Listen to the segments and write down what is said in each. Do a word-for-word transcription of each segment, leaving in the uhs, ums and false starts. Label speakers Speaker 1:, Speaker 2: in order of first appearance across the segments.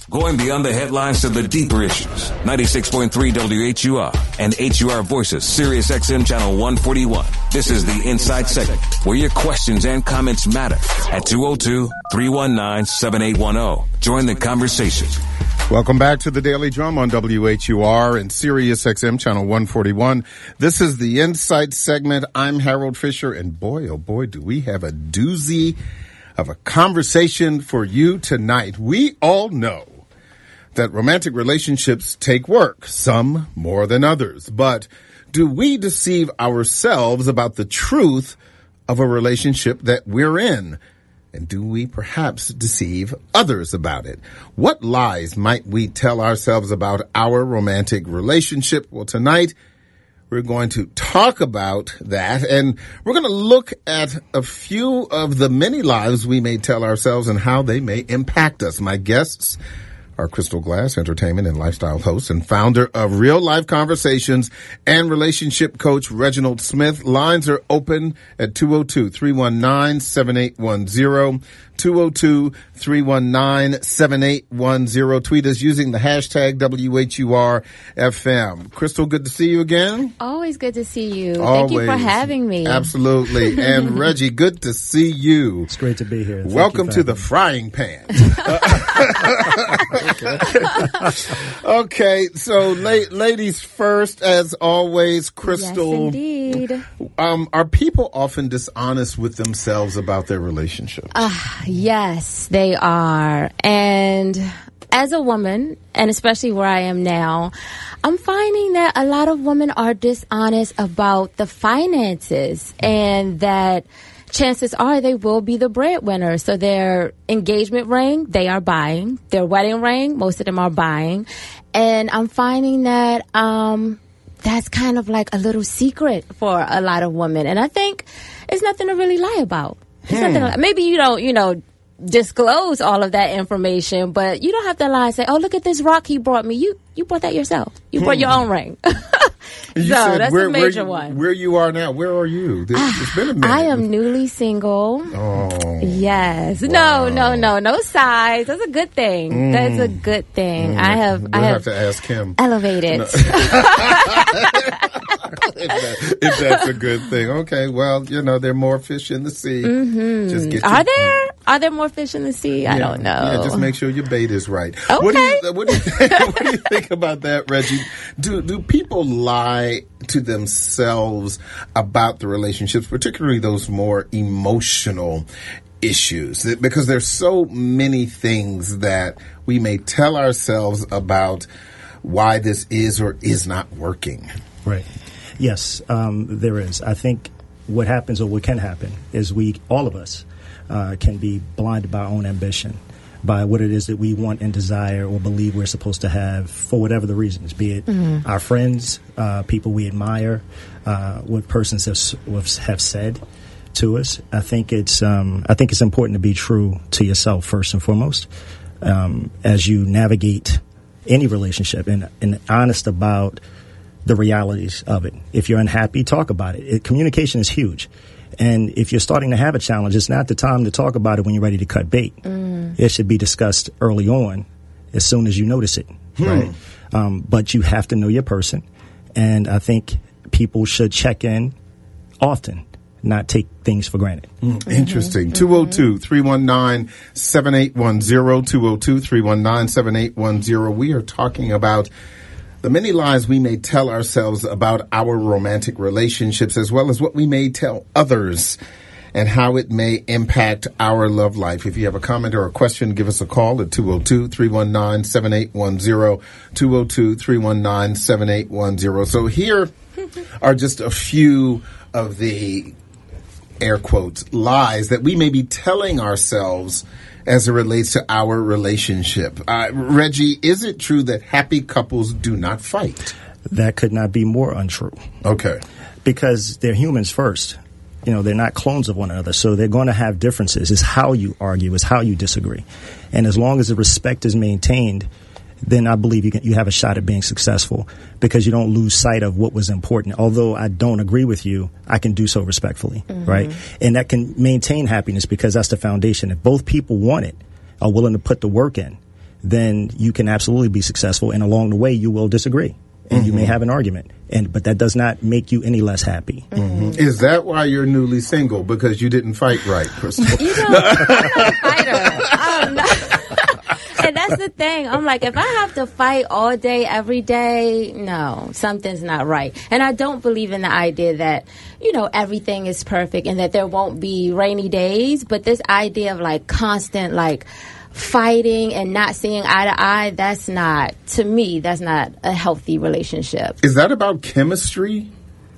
Speaker 1: Going beyond the headlines to the deeper issues. ninety-six point three W H U R and H U R Voices, Sirius X M Channel one forty-one. This is the Inside Segment, where your questions and comments matter. At two oh two, three one nine, seven eight one oh. Join the conversation.
Speaker 2: Welcome back to the Daily Drum on W H U R and Sirius X M Channel one forty-one. This is the Insight Segment. I'm Harold Fisher, and boy, oh boy, do we have a doozy of a conversation for you tonight. We all know that romantic relationships take work, some more than others. But do we deceive ourselves about the truth of a relationship that we're in? And do we perhaps deceive others about it? What lies might we tell ourselves about our romantic relationship? Well, tonight we're going to talk about that, and we're going to look at a few of the many lies we may tell ourselves and how they may impact us. My guests are Crystal Glass, entertainment and lifestyle host and founder of Real Life Conversations, and relationship coach Reginald Smith. Lines are open at two oh two, three one nine, seven eight one oh, two oh two, three one nine, seven eight one oh. Tweet us using the hashtag W H U R F M. Crystal, good to see you again.
Speaker 3: Always good to see you.
Speaker 2: Always.
Speaker 3: Thank you for having me.
Speaker 2: Absolutely. And Reggie, good to see you.
Speaker 4: It's great to be here. Thank
Speaker 2: Welcome to the frying pan. Okay. Okay, so la- ladies first, as always, Crystal.
Speaker 3: Yes, indeed.
Speaker 2: Um, are people often dishonest with themselves about their relationship?
Speaker 3: Uh, yes, they are. And as a woman, and especially where I am now, I'm finding that a lot of women are dishonest about the finances, and that chances are they will be the breadwinner. So their engagement ring, they are buying. Their wedding ring, most of them are buying. And I'm finding that um, that's kind of like a little secret for a lot of women. And I think it's nothing to really lie about. It's
Speaker 2: hmm.
Speaker 3: nothing to, maybe you don't, you know, disclose all of that information, but you don't have to lie and say, oh, look at this rock he brought me. You you brought that yourself. You
Speaker 2: hmm.
Speaker 3: brought your own ring.
Speaker 2: You
Speaker 3: so
Speaker 2: said
Speaker 3: that's
Speaker 2: where,
Speaker 3: a major
Speaker 2: where you,
Speaker 3: one.
Speaker 2: Where you are now, where are you? This, it's been a minute.
Speaker 3: I am newly single.
Speaker 2: Oh.
Speaker 3: Yes.
Speaker 2: Wow.
Speaker 3: No, no, no. No size. That's a good thing.
Speaker 2: Mm.
Speaker 3: That's a good thing.
Speaker 2: Mm.
Speaker 3: I have
Speaker 2: We'll
Speaker 3: I
Speaker 2: have,
Speaker 3: have
Speaker 2: to ask him.
Speaker 3: elevated.
Speaker 2: No. if, that, if that's a good thing. Okay, well, you know, there are more fish in the sea.
Speaker 3: Mm-hmm.
Speaker 2: Just get
Speaker 3: are
Speaker 2: your,
Speaker 3: there? Are there more fish in the sea?
Speaker 2: yeah,
Speaker 3: I don't know.
Speaker 2: Yeah, just make sure your bait is right.
Speaker 3: Okay.
Speaker 2: What do you, what do you, think, what do you think about that, Reggie? Do do people lie to themselves about the relationships, particularly those more emotional issues? Because there's so many things that we may tell ourselves about why this is or is not working.
Speaker 4: Right. Yes, um, there is. I think what happens, or what can happen, is we, all of us, uh, can be blinded by our own ambition, by what it is that we want and desire or believe we're supposed to have for whatever the reasons, be it mm-hmm. our friends, uh, people we admire, uh, what persons have, have said to us. I think it's um, I think it's important to be true to yourself first and foremost um, as you navigate any relationship, and, and honest about the realities of it. If you're unhappy, talk about it. it. Communication is huge. And if you're starting to have a challenge, it's not the time to talk about it when you're ready to cut bait. Mm. It should be discussed early on, as soon as you notice it, hmm. right? Um, but you have to know your person. And I think people should check in often, not take things for granted.
Speaker 2: Mm, interesting. Mm-hmm. two oh two, three one nine, seven eight one oh, two oh two, three one nine, seven eight one oh. We are talking about the many lies we may tell ourselves about our romantic relationships, as well as what we may tell others and how it may impact our love life. If you have a comment or a question, give us a call at two oh two, three one nine, seven eight one oh, two oh two, three one nine, seven eight one oh. So here are just a few of the air quotes lies that we may be telling ourselves as it relates to our relationship. Uh, Reggie, is it true that happy couples do not fight?
Speaker 4: That could not be more untrue.
Speaker 2: Okay.
Speaker 4: Because they're humans first. You know, they're not clones of one another, so they're going to have differences. It's how you argue, it's how you disagree. And as long as the respect is maintained, then I believe you can, you have a shot at being successful, because you don't lose sight of what was important. Although I don't agree with you, I can do so respectfully, mm-hmm. right? And that can maintain happiness, because that's the foundation. If both people want it, are willing to put the work in, then you can absolutely be successful. And along the way, you will disagree. And mm-hmm. you may have an argument, and but that does not make you any less happy.
Speaker 2: Mm-hmm. Is that why you're newly single? Because you didn't fight right, Crystal?
Speaker 3: You know, I'm not a fighter. I'm not. And that's the thing. I'm like, if I have to fight all day, every day, no, something's not right. And I don't believe in the idea that, you know, everything is perfect and that there won't be rainy days. But this idea of like constant, like, fighting and not seeing eye to eye, that's not, to me, that's not a healthy relationship.
Speaker 2: Is that about chemistry?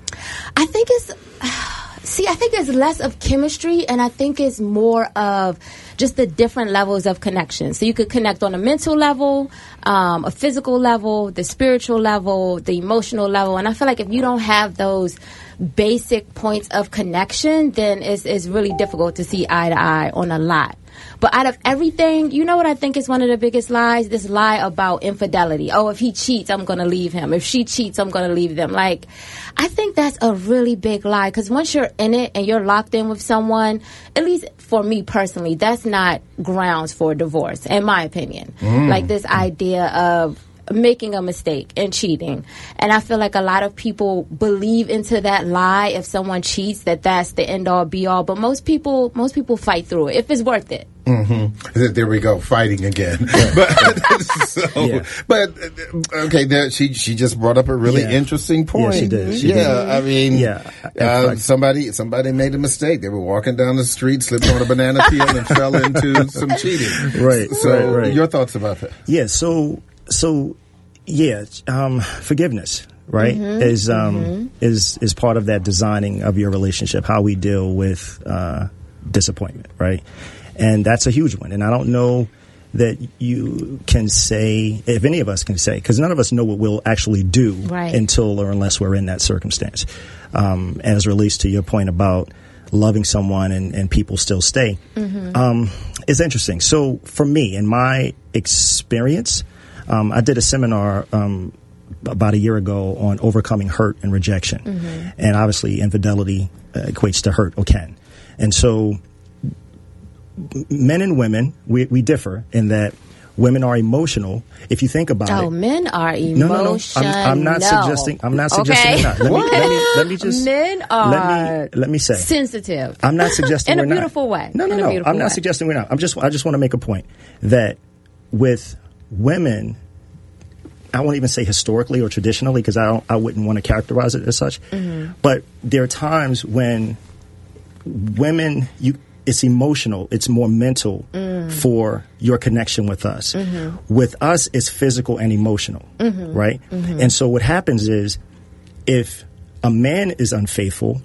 Speaker 3: I think it's, see, I think it's less of chemistry, and I think it's more of just the different levels of connection. So you could connect on a mental level, um, a physical level, the spiritual level, the emotional level. And I feel like if you don't have those basic points of connection, then it's, it's really difficult to see eye to eye on a lot. But out of everything, you know what I think is one of the biggest lies? This lie about infidelity. Oh, if he cheats, I'm going to leave him. If she cheats, I'm going to leave them. Like, I think that's a really big lie, because once you're in it and you're locked in with someone, at least for me personally, that's not grounds for divorce, in my opinion. Mm. Like this idea of making a mistake and cheating. And I feel like a lot of people believe into that lie, if someone cheats, that that's the end all be all. But most people, most people fight through it if it's worth it.
Speaker 2: Mm-hmm. There we go, fighting again. but, so, yeah. but okay, there, she she just brought up a really
Speaker 4: yeah.
Speaker 2: interesting point.
Speaker 4: Yeah, she did. She
Speaker 2: yeah,
Speaker 4: did.
Speaker 2: I mean,
Speaker 4: yeah.
Speaker 2: Uh, somebody somebody made a mistake. They were walking down the street, slipped on a banana peel, and fell into some cheating.
Speaker 4: Right.
Speaker 2: So,
Speaker 4: right, right.
Speaker 2: your thoughts about that?
Speaker 4: Yeah. So, so yeah, um, forgiveness. Right, mm-hmm. is um, mm-hmm. is is part of that designing of your relationship, how we deal with uh, disappointment, right? And that's a huge one. And I don't know that you can say, if any of us can say, because none of us know what we'll actually do
Speaker 3: right.
Speaker 4: until or unless we're in that circumstance. Um, as relates to your point about loving someone and, and people still stay, mm-hmm. um, it's interesting. So for me, in my experience, um, I did a seminar um, about a year ago on overcoming hurt and rejection. Mm-hmm. And obviously infidelity uh, equates to hurt or can. And so men and women, we, we differ in that women are emotional. If you think about
Speaker 3: oh,
Speaker 4: it.
Speaker 3: Oh, men are emotional.
Speaker 4: No, no, no. I'm, I'm not
Speaker 3: no.
Speaker 4: suggesting. I'm not suggesting
Speaker 3: okay.
Speaker 4: we're not. Let me, let me, let me just.
Speaker 3: Men are
Speaker 4: let me, let me say.
Speaker 3: sensitive.
Speaker 4: I'm not suggesting
Speaker 3: in
Speaker 4: we're
Speaker 3: a
Speaker 4: not.
Speaker 3: beautiful way.
Speaker 4: No, no,
Speaker 3: in
Speaker 4: no.
Speaker 3: I'm
Speaker 4: not
Speaker 3: way.
Speaker 4: suggesting we're not. I'm just. I just want to make a point that with women, I won't even say historically or traditionally, because I don't. I wouldn't want to characterize it as such. Mm-hmm. But there are times when women, you. It's emotional. It's more mental mm. for your connection with us. Mm-hmm. With us, it's physical and emotional, mm-hmm. right? Mm-hmm. And so what happens is if a man is unfaithful,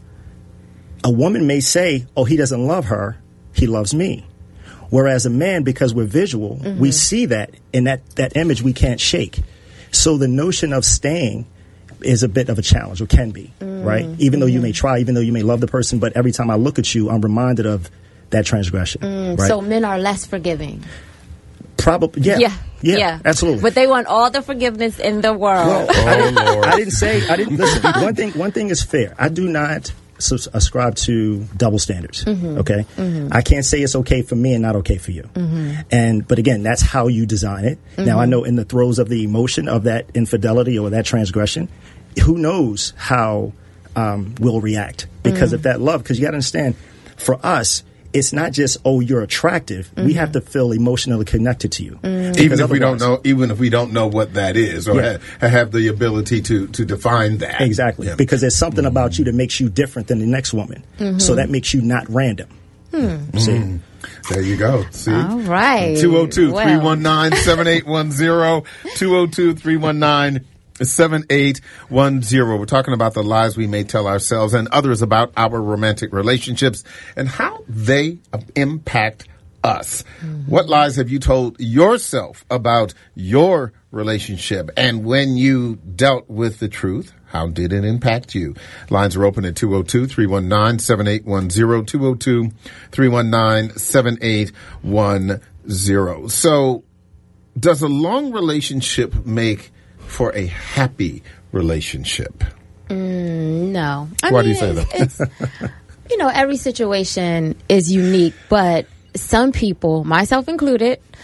Speaker 4: a woman may say, oh, he doesn't love her. He loves me. Whereas a man, because we're visual, mm-hmm. we see that, and that, that image we can't shake. So the notion of staying is a bit of a challenge, or can be, mm-hmm. right? Even though mm-hmm. you may try, even though you may love the person, but every time I look at you, I'm reminded of that transgression. Mm, right?
Speaker 3: So men are less forgiving.
Speaker 4: Probably, yeah,
Speaker 3: yeah,
Speaker 4: yeah,
Speaker 3: yeah,
Speaker 4: absolutely.
Speaker 3: But they want all the forgiveness in the world.
Speaker 4: Well, oh, Lord. I didn't say. I didn't listen. One thing. One thing is fair. I do not ascribe to double standards. Mm-hmm. Okay, mm-hmm. I can't say it's okay for me and not okay for you. Mm-hmm. And but again, that's how you design it. Mm-hmm. Now I know in the throes of the emotion of that infidelity or that transgression, who knows how um, we'll react? Because mm-hmm. if that love, because you got to understand, for us. It's not just, oh, you're attractive. Mm-hmm. We have to feel emotionally connected to you. Mm-hmm.
Speaker 2: Even if we don't know, even if we don't know what that is, or yeah. ha- have the ability to, to define that.
Speaker 4: Exactly. Yeah. Because there's something mm-hmm. about you that makes you different than the next woman. Mm-hmm. So that makes you not random. Mm-hmm. See?
Speaker 2: Mm-hmm. There you go. See?
Speaker 3: All right.
Speaker 2: two oh two, three one nine, seven eight one zero, two oh two, three one nine, seven eight one zero. We're talking about the lies we may tell ourselves and others about our romantic relationships and how they impact us. Mm-hmm. What lies have you told yourself about your relationship? And when you dealt with the truth, how did it impact you? Lines are open at two oh two, three one nine, seven eight one zero, two oh two, three one nine, seven eight one zero. So does a long relationship make for a happy relationship?
Speaker 3: Mm, no. I
Speaker 2: Why
Speaker 3: mean,
Speaker 2: do you say that?
Speaker 3: It's, you know, every situation is unique, but some people, myself included,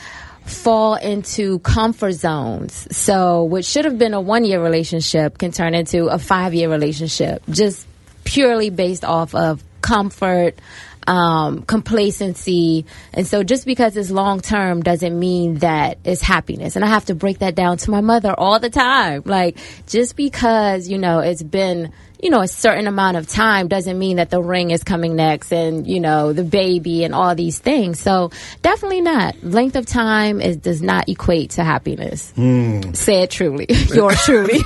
Speaker 3: fall into comfort zones. So what should have been a one-year relationship can turn into a five-year relationship, just purely based off of comfort, um, complacency. And so just because it's long-term doesn't mean that it's happiness. And I have to break that down to my mother all the time. Like, just because, you know, it's been, you know, a certain amount of time doesn't mean that the ring is coming next and, you know, the baby and all these things. So definitely not. Length of time is, does not equate to happiness. Mm. Say it truly. Yours truly.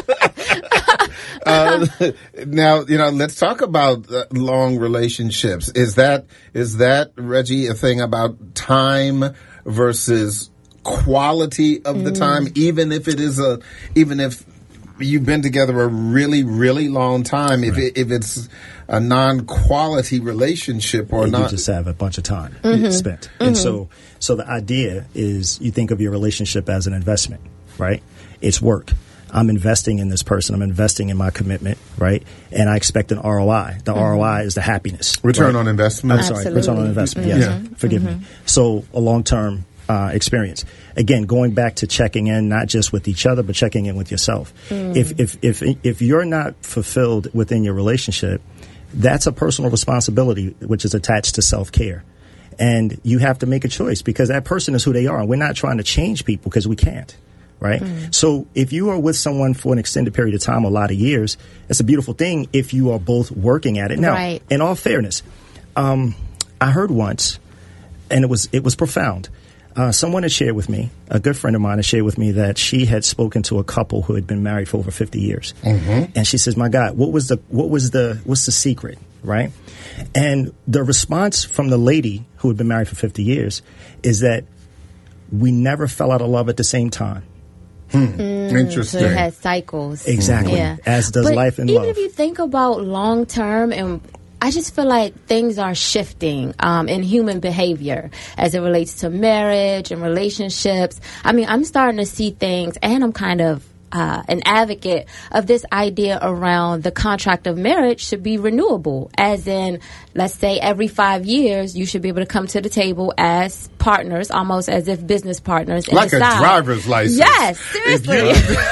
Speaker 2: uh, now, you know, let's talk about uh, long relationships. Is that, is that, Reggie, a thing about time versus quality of the mm. time, even if it is a, even if you've been together a really, really long time, if it, if it's a non-quality relationship or
Speaker 4: you
Speaker 2: not,
Speaker 4: you just have a bunch of time mm-hmm. spent. Mm-hmm. And so, so the idea is you think of your relationship as an investment, right? It's work. I'm investing in this person. I'm investing in my commitment, right? And I expect an R O I. The mm-hmm. R O I is the happiness.
Speaker 2: Return
Speaker 4: right?
Speaker 2: on investment.
Speaker 4: I'm sorry,
Speaker 3: Absolutely.
Speaker 4: return on investment.
Speaker 3: Mm-hmm.
Speaker 4: Yes,
Speaker 3: yeah.
Speaker 4: forgive
Speaker 3: mm-hmm.
Speaker 4: me. So a long-term uh, experience. Again, going back to checking in, not just with each other, but checking in with yourself. Mm. If, if, if, if you're not fulfilled within your relationship, that's a personal responsibility, which is attached to self-care. And you have to make a choice because that person is who they are. And we're not trying to change people because we can't. Right. Mm. So if you are with someone for an extended period of time, a lot of years, it's a beautiful thing if you are both working at it. Now,
Speaker 3: right.
Speaker 4: in all fairness, um, I heard once, and it was it was profound. Uh, someone had shared with me, a good friend of mine had shared with me that she had spoken to a couple who had been married for over fifty years. Mm-hmm. And she says, my God, what was the what was the what's the secret? Right. And the response from the lady who had been married for fifty years is that we never fell out of love at the same time.
Speaker 2: Hmm. Mm, Interesting.
Speaker 3: So it has cycles.
Speaker 4: Exactly.
Speaker 3: Yeah.
Speaker 4: As does
Speaker 3: but
Speaker 4: life and
Speaker 3: even
Speaker 4: love.
Speaker 3: Even if you think about long term, and I just feel like things are shifting um, in human behavior as it relates to marriage and relationships. I mean, I'm starting to see things, and I'm kind of Uh, an advocate of this idea around the contract of marriage should be renewable, as in, let's say every five years you should be able to come to the table as partners, almost as if business partners.
Speaker 2: Like a
Speaker 3: decide.
Speaker 2: driver's license.
Speaker 3: Yes, seriously.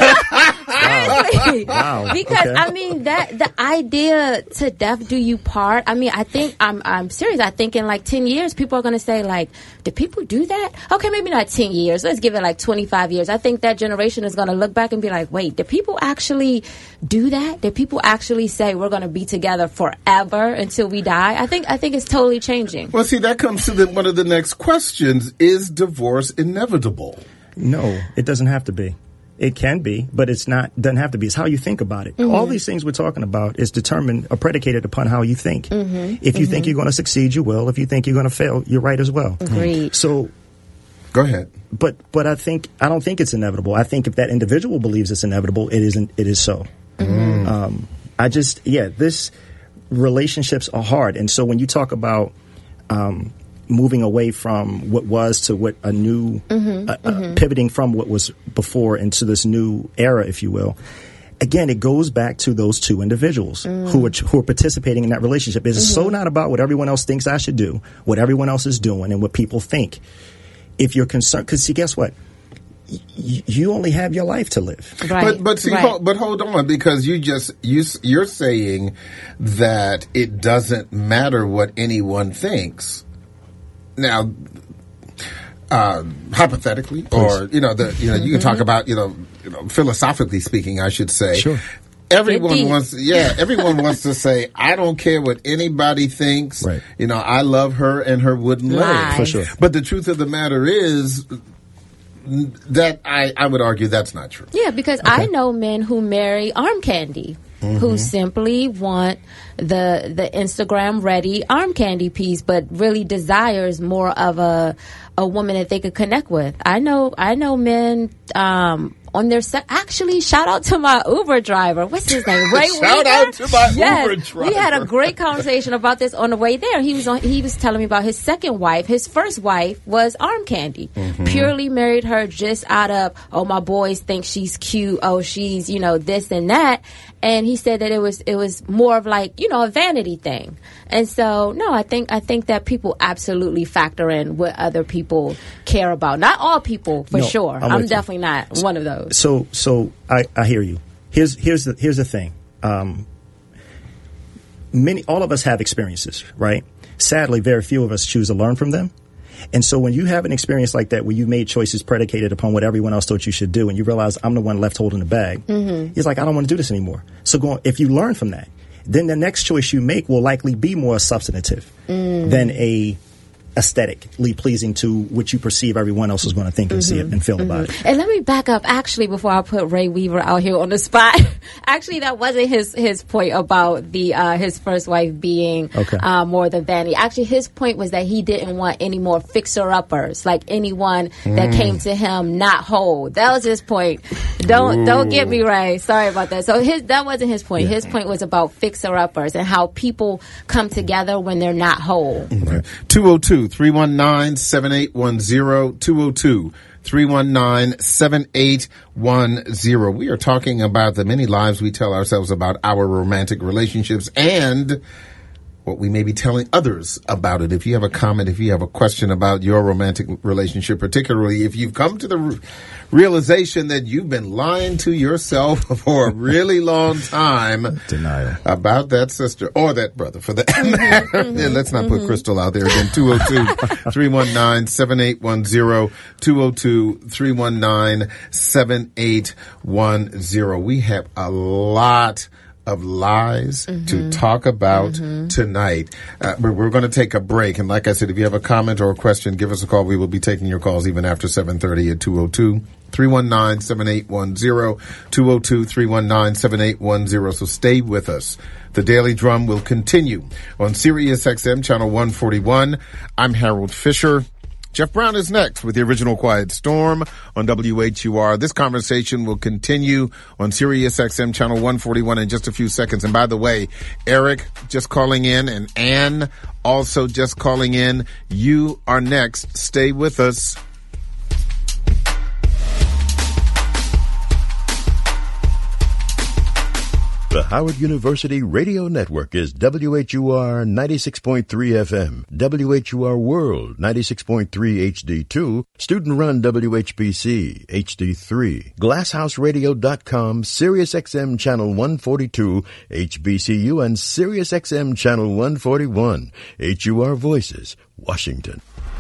Speaker 3: Seriously.
Speaker 4: Wow.
Speaker 3: Because,
Speaker 4: Okay.
Speaker 3: I mean, that the idea to death do you part, I mean, I think, I'm I'm serious. I think in like ten years, people are going to say, like, did people do that? Okay, maybe not ten years. Let's give it like twenty-five years. I think that generation is going to look back and be like, wait, did people actually do that? Did people actually say we're going to be together forever until we die? I think I think it's totally changing.
Speaker 2: Well, see, that comes to the, one of the next questions. Is divorce inevitable?
Speaker 4: No, it doesn't have to be. It can be, but it's not. Doesn't have to be. It's how you think about it. Mm-hmm. All these things we're talking about is determined or predicated upon how you think. Mm-hmm. If you mm-hmm. think you're going to succeed, you will. If you think you're going to fail, you're right as well.
Speaker 3: Agreed.
Speaker 4: So,
Speaker 2: go ahead.
Speaker 4: But but I think I don't think it's inevitable. I think if that individual believes it's inevitable, it isn't. It is so. Mm-hmm. Um, I just yeah. This relationships are hard, and so when you talk about um, moving away from what was to what a new, mm-hmm, uh, mm-hmm. Uh, pivoting from what was before into this new era, if you will. Again, it goes back to those two individuals mm. who are who are participating in that relationship. It's mm-hmm. so not about what everyone else thinks I should do, what everyone else is doing, and what people think. If you're concerned, because see, guess what? Y- you only have your life to live.
Speaker 3: Right.
Speaker 2: But but see,
Speaker 3: right.
Speaker 2: hold, but hold on, because you just you you're saying that it doesn't matter what anyone thinks. Now, uh, hypothetically, Please. or you know, the you know, you can mm-hmm. talk about you know, you know, philosophically speaking, I should say.
Speaker 4: Sure.
Speaker 2: Everyone wants, yeah, everyone wants to say, I don't care what anybody thinks.
Speaker 4: Right.
Speaker 2: You know, I love her and her wooden leg.
Speaker 4: For sure.
Speaker 2: But the truth of the matter is that I, I would argue that's not true.
Speaker 3: Yeah, because okay. I know men who marry arm candy. Mm-hmm. Who simply want the the Instagram ready arm candy piece, but really desires more of a a woman that they could connect with. I know I know men um, on their se- actually, shout out to my Uber driver. What's his name? Ray
Speaker 2: Shout
Speaker 3: Weaver?
Speaker 2: out to my
Speaker 3: yes.
Speaker 2: Uber driver.
Speaker 3: We had a great conversation about this on the way there. He was on, he was telling me about his second wife. His first wife was Arm Candy. Mm-hmm. Purely married her just out of, oh, my boys think she's cute. Oh, she's, you know, this and that. And he said that it was it was more of like, you know, a vanity thing. And so, no, I think I think that people absolutely factor in what other people care about. Not all people, for
Speaker 4: no,
Speaker 3: sure. I'm, I'm definitely you. not one of those.
Speaker 4: So, so I, I hear you. Here's here's the here's the thing. Um, many, all of us have experiences, right? Sadly, very few of us choose to learn from them. And so when you have an experience like that where you made choices predicated upon what everyone else thought you should do and you realize I'm the one left holding the bag, mm-hmm. it's like, I don't want to do this anymore. So go on, if you learn from that, then the next choice you make will likely be more substantive mm. than a aesthetically pleasing to what you perceive everyone else is going to think and mm-hmm. see it and feel mm-hmm. about it.
Speaker 3: And let me back up actually before I put Ray Weaver out here on the spot. Actually, that wasn't his his point about the uh, his first wife being okay. uh, more than vanity. Actually, his point was that he didn't want any more fixer-uppers, like anyone mm. that came to him not whole. That was his point. Don't Ooh. don't get me Ray. Sorry about that. So his that wasn't his point. Yeah. His point was about fixer-uppers and how people come together when they're not whole.
Speaker 2: Okay. two oh two three one nine, seven eight one zero, two oh two, three one nine, seven eight one zero. We are talking about the many lies we tell ourselves about our romantic relationships and what we may be telling others about it. If you have a comment, if you have a question about your romantic relationship, particularly if you've come to the re- realization that you've been lying to yourself for a really long time
Speaker 4: Denial.
Speaker 2: about that sister or that brother for that matter. Mm-hmm. Yeah, let's not mm-hmm. put Crystal out there again. two oh two, three one nine, seven eight one zero, two oh two, three one nine, seven eight one zero. We have a lot of lies mm-hmm. to talk about mm-hmm. tonight. Uh, we're, we're going to take a break. And like I said, if you have a comment or a question, give us a call. We will be taking your calls even after seven thirty at two oh two, three one nine, seven eight one zero, two oh two, three one nine, seven eight one zero. So stay with us. The Daily Drum will continue on Sirius X M Channel one forty-one. I'm Harold Fisher. Jeff Brown is next with the original Quiet Storm on W H U R. This conversation will continue on Sirius X M Channel one forty-one in just a few seconds. And by the way, Eric just calling in and Ann also just calling in. You are next. Stay with us.
Speaker 5: The Howard University Radio Network is W H U R ninety-six point three F M, W H U R World ninety-six point three H D two, student-run W H B C H D three, glasshouse radio dot com, Sirius X M Channel one forty-two, H B C U, and Sirius X M Channel one forty-one, H U R Voices, Washington.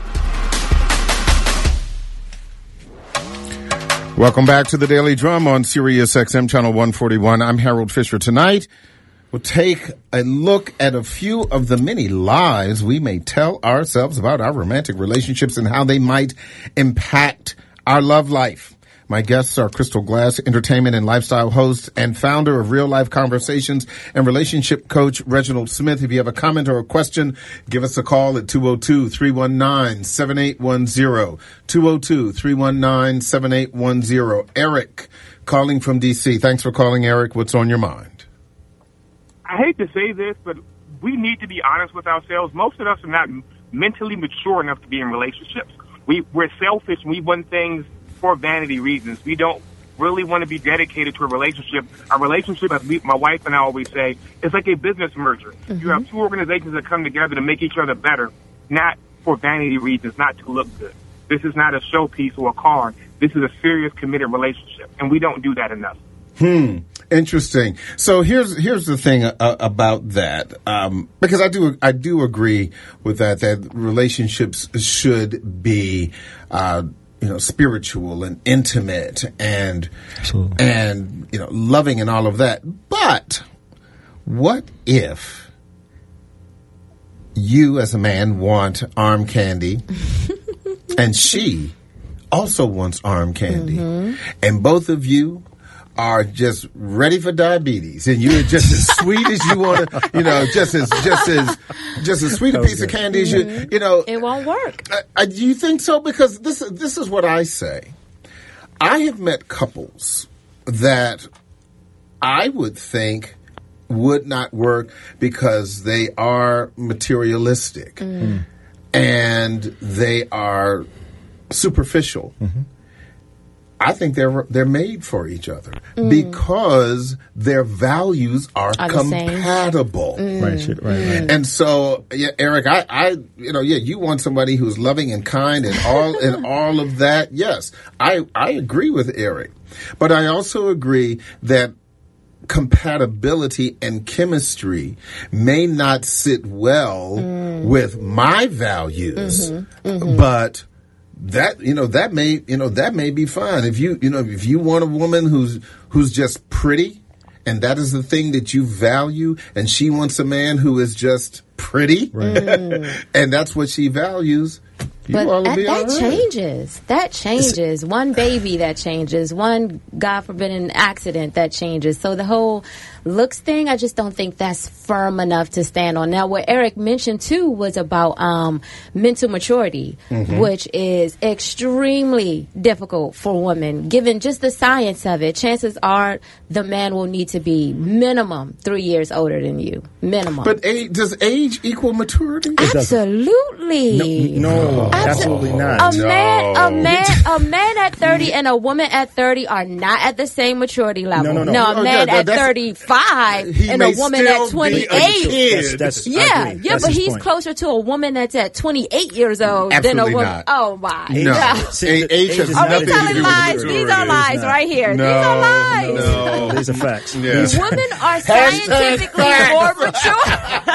Speaker 2: Welcome back to the Daily Drum on Sirius X M Channel one forty-one. I'm Harold Fisher. Tonight, we'll take a look at a few of the many lies we may tell ourselves about our romantic relationships and how they might impact our love life. My guests are Crystal Glass, entertainment and lifestyle host and founder of Real Life Conversations, and relationship coach Reginald Smith. If you have a comment or a question, give us a call at two oh two, three one nine, seven eight one zero, two oh two, three one nine, seven eight one zero. Eric, calling from D C. Thanks for calling, Eric. What's on your mind?
Speaker 6: I hate to say this, but we need to be honest with ourselves. Most of us are not mentally mature enough to be in relationships. We, we're selfish and we want things for vanity reasons. We don't really want to be dedicated to a relationship. A relationship, as we, my wife and I always say, is like a business merger. Mm-hmm. You have two organizations that come together to make each other better, not for vanity reasons, not to look good. This is not a showpiece or a car. This is a serious, committed relationship, and we don't do that enough.
Speaker 2: Hmm. Interesting. So here's here's the thing uh, about that, um, because I do I do agree with that. That relationships should be Uh, you know, spiritual and intimate and, Absolutely. and, you know, loving and all of that. But what if you as a man want arm candy and she also wants arm candy mm-hmm. and both of you are just ready for diabetes, and you're just as sweet as you want to, you know, just as just as just as sweet a piece of candy as you, you know.
Speaker 3: It won't work.
Speaker 2: Uh, uh, do you think so? Because this this is what I say. I have met couples that I would think would not work because they are materialistic mm. and they are superficial. Mm-hmm. I think they're they're made for each other mm. because their values are, are compatible.
Speaker 4: Mm. Right, right, right.
Speaker 2: And so, yeah, Eric, I, I, you know, yeah, you want somebody who's loving and kind and all and all of that. Yes, I I agree with Eric, but I also agree that compatibility and chemistry may not sit well mm. with my values, mm-hmm, mm-hmm. but that, you know, that may, you know, that may be fine. If you, you know, if you want a woman who's, who's just pretty and that is the thing that you value and she wants a man who is just pretty right. mm. and that's what she values. You
Speaker 3: but
Speaker 2: all
Speaker 3: that,
Speaker 2: be
Speaker 3: that
Speaker 2: right.
Speaker 3: changes. That changes. One baby that changes. One, God forbid, an accident that changes. So the whole looks thing, I just don't think that's firm enough to stand on. Now, what Eric mentioned, too, was about um, mental maturity, mm-hmm. which is extremely difficult for women. Given just the science of it, chances are the man will need to be minimum three years older than you. Minimum.
Speaker 2: But age, does age equal maturity?
Speaker 3: Absolutely.
Speaker 4: No. no. Absolutely not.
Speaker 3: A man, a man, a man at thirty and a woman at thirty are not at the same maturity level.
Speaker 4: No, no, no.
Speaker 3: no a
Speaker 2: oh,
Speaker 3: man
Speaker 2: yeah,
Speaker 3: at thirty-five and a woman at twenty-eight.
Speaker 4: That's, that's,
Speaker 3: yeah, yeah,
Speaker 4: that's
Speaker 3: but he's
Speaker 4: point.
Speaker 3: closer to a woman that's at twenty-eight years old
Speaker 2: Absolutely
Speaker 3: than a woman.
Speaker 2: Not.
Speaker 3: Oh my!
Speaker 2: No,
Speaker 3: Yeah.
Speaker 2: age, age has
Speaker 3: Are
Speaker 2: nothing
Speaker 3: we
Speaker 2: to
Speaker 3: telling
Speaker 2: do
Speaker 3: lies?
Speaker 2: with
Speaker 3: These are lies right here.
Speaker 2: No,
Speaker 3: These are lies.
Speaker 2: No,
Speaker 4: these are facts.
Speaker 2: Yeah.
Speaker 3: Women are scientifically more mature.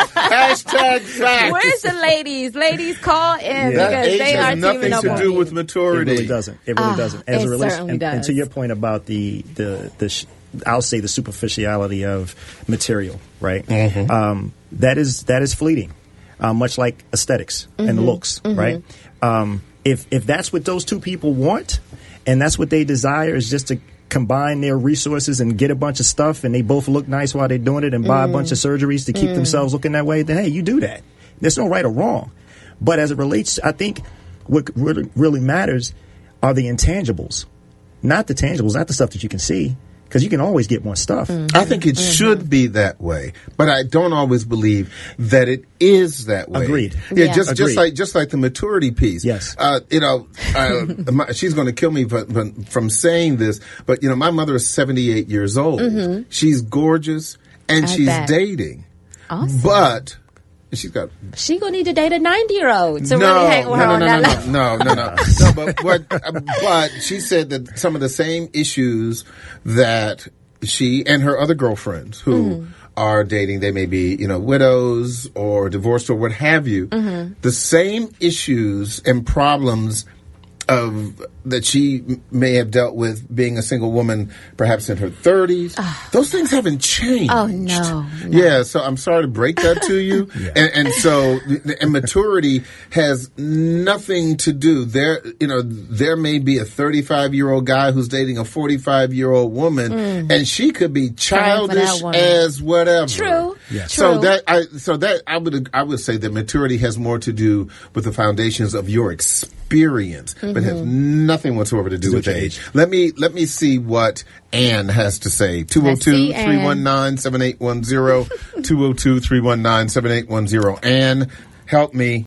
Speaker 2: Hashtag facts.
Speaker 3: Where's the ladies? Ladies, call in
Speaker 2: Yeah.
Speaker 3: because
Speaker 2: That age
Speaker 3: they
Speaker 2: has
Speaker 3: are
Speaker 2: nothing
Speaker 3: teaming up
Speaker 2: to
Speaker 3: on
Speaker 2: do
Speaker 3: you.
Speaker 2: with maturity.
Speaker 4: It really doesn't. It really
Speaker 3: Ah,
Speaker 4: doesn't. As
Speaker 3: it
Speaker 4: a relation,
Speaker 3: certainly
Speaker 4: and,
Speaker 3: does.
Speaker 4: and to your point about the the the, sh- I'll say the superficiality of material, right?
Speaker 2: Mm-hmm.
Speaker 4: Um, that is that is fleeting, uh, much like aesthetics
Speaker 3: Mm-hmm.
Speaker 4: and looks, mm-hmm. right? Um, if if that's what those two people want, and that's what they desire, is just to combine their resources and get a bunch of stuff, and they both look nice while they're doing it, and buy
Speaker 3: Mm.
Speaker 4: a bunch of surgeries to keep
Speaker 3: Mm.
Speaker 4: themselves looking that way, then hey, you do that. There's no right or wrong. But as it relates, I think what really, really matters are the intangibles, not the tangibles, not the stuff that you can see, because you can always get more stuff.
Speaker 3: Mm-hmm.
Speaker 2: I think it mm-hmm. should be that way, but I don't always believe that it is that way.
Speaker 4: Agreed.
Speaker 2: Yeah,
Speaker 3: Yeah.
Speaker 2: just
Speaker 4: Agreed.
Speaker 2: just like just like the maturity piece.
Speaker 4: Yes.
Speaker 2: Uh, you know, uh, my, she's going to kill me for, for, from saying this, but you know, my mother is seventy-eight years old. Mm-hmm. She's gorgeous and
Speaker 3: I
Speaker 2: she's
Speaker 3: bet.
Speaker 2: dating,
Speaker 3: Awesome.
Speaker 2: but she's got.
Speaker 3: She gonna need to date a ninety-year-old to
Speaker 2: no,
Speaker 3: really hang with
Speaker 2: no,
Speaker 3: her
Speaker 2: no,
Speaker 3: on
Speaker 2: no,
Speaker 3: that
Speaker 2: no,
Speaker 3: level.
Speaker 2: no, no, no, no, no. But but but she said that some of the same issues that she and her other girlfriends who mm-hmm. are dating, they may be, you know, widows or divorced or what have you, mm-hmm. the same issues and problems of that she may have dealt with being a single woman, perhaps in her thirties. Oh. Those things haven't changed.
Speaker 3: Oh no, no!
Speaker 2: Yeah, so I'm sorry to break that to you. yeah. and, and so, and maturity has nothing to do. There, you know, there may be a thirty-five year old guy who's dating a forty-five year old woman, mm. and she could be childish as whatever.
Speaker 3: True.
Speaker 4: Yes.
Speaker 2: So
Speaker 3: True.
Speaker 2: that I so that I would I would say that maturity has more to do with the foundations of your experience, mm-hmm. but has nothing whatsoever to do with age. Let me let me see what Ann has to say. two oh two, three one nine, seven eight one zero. two oh two, three one nine, seven eight one zero. Ann, help me.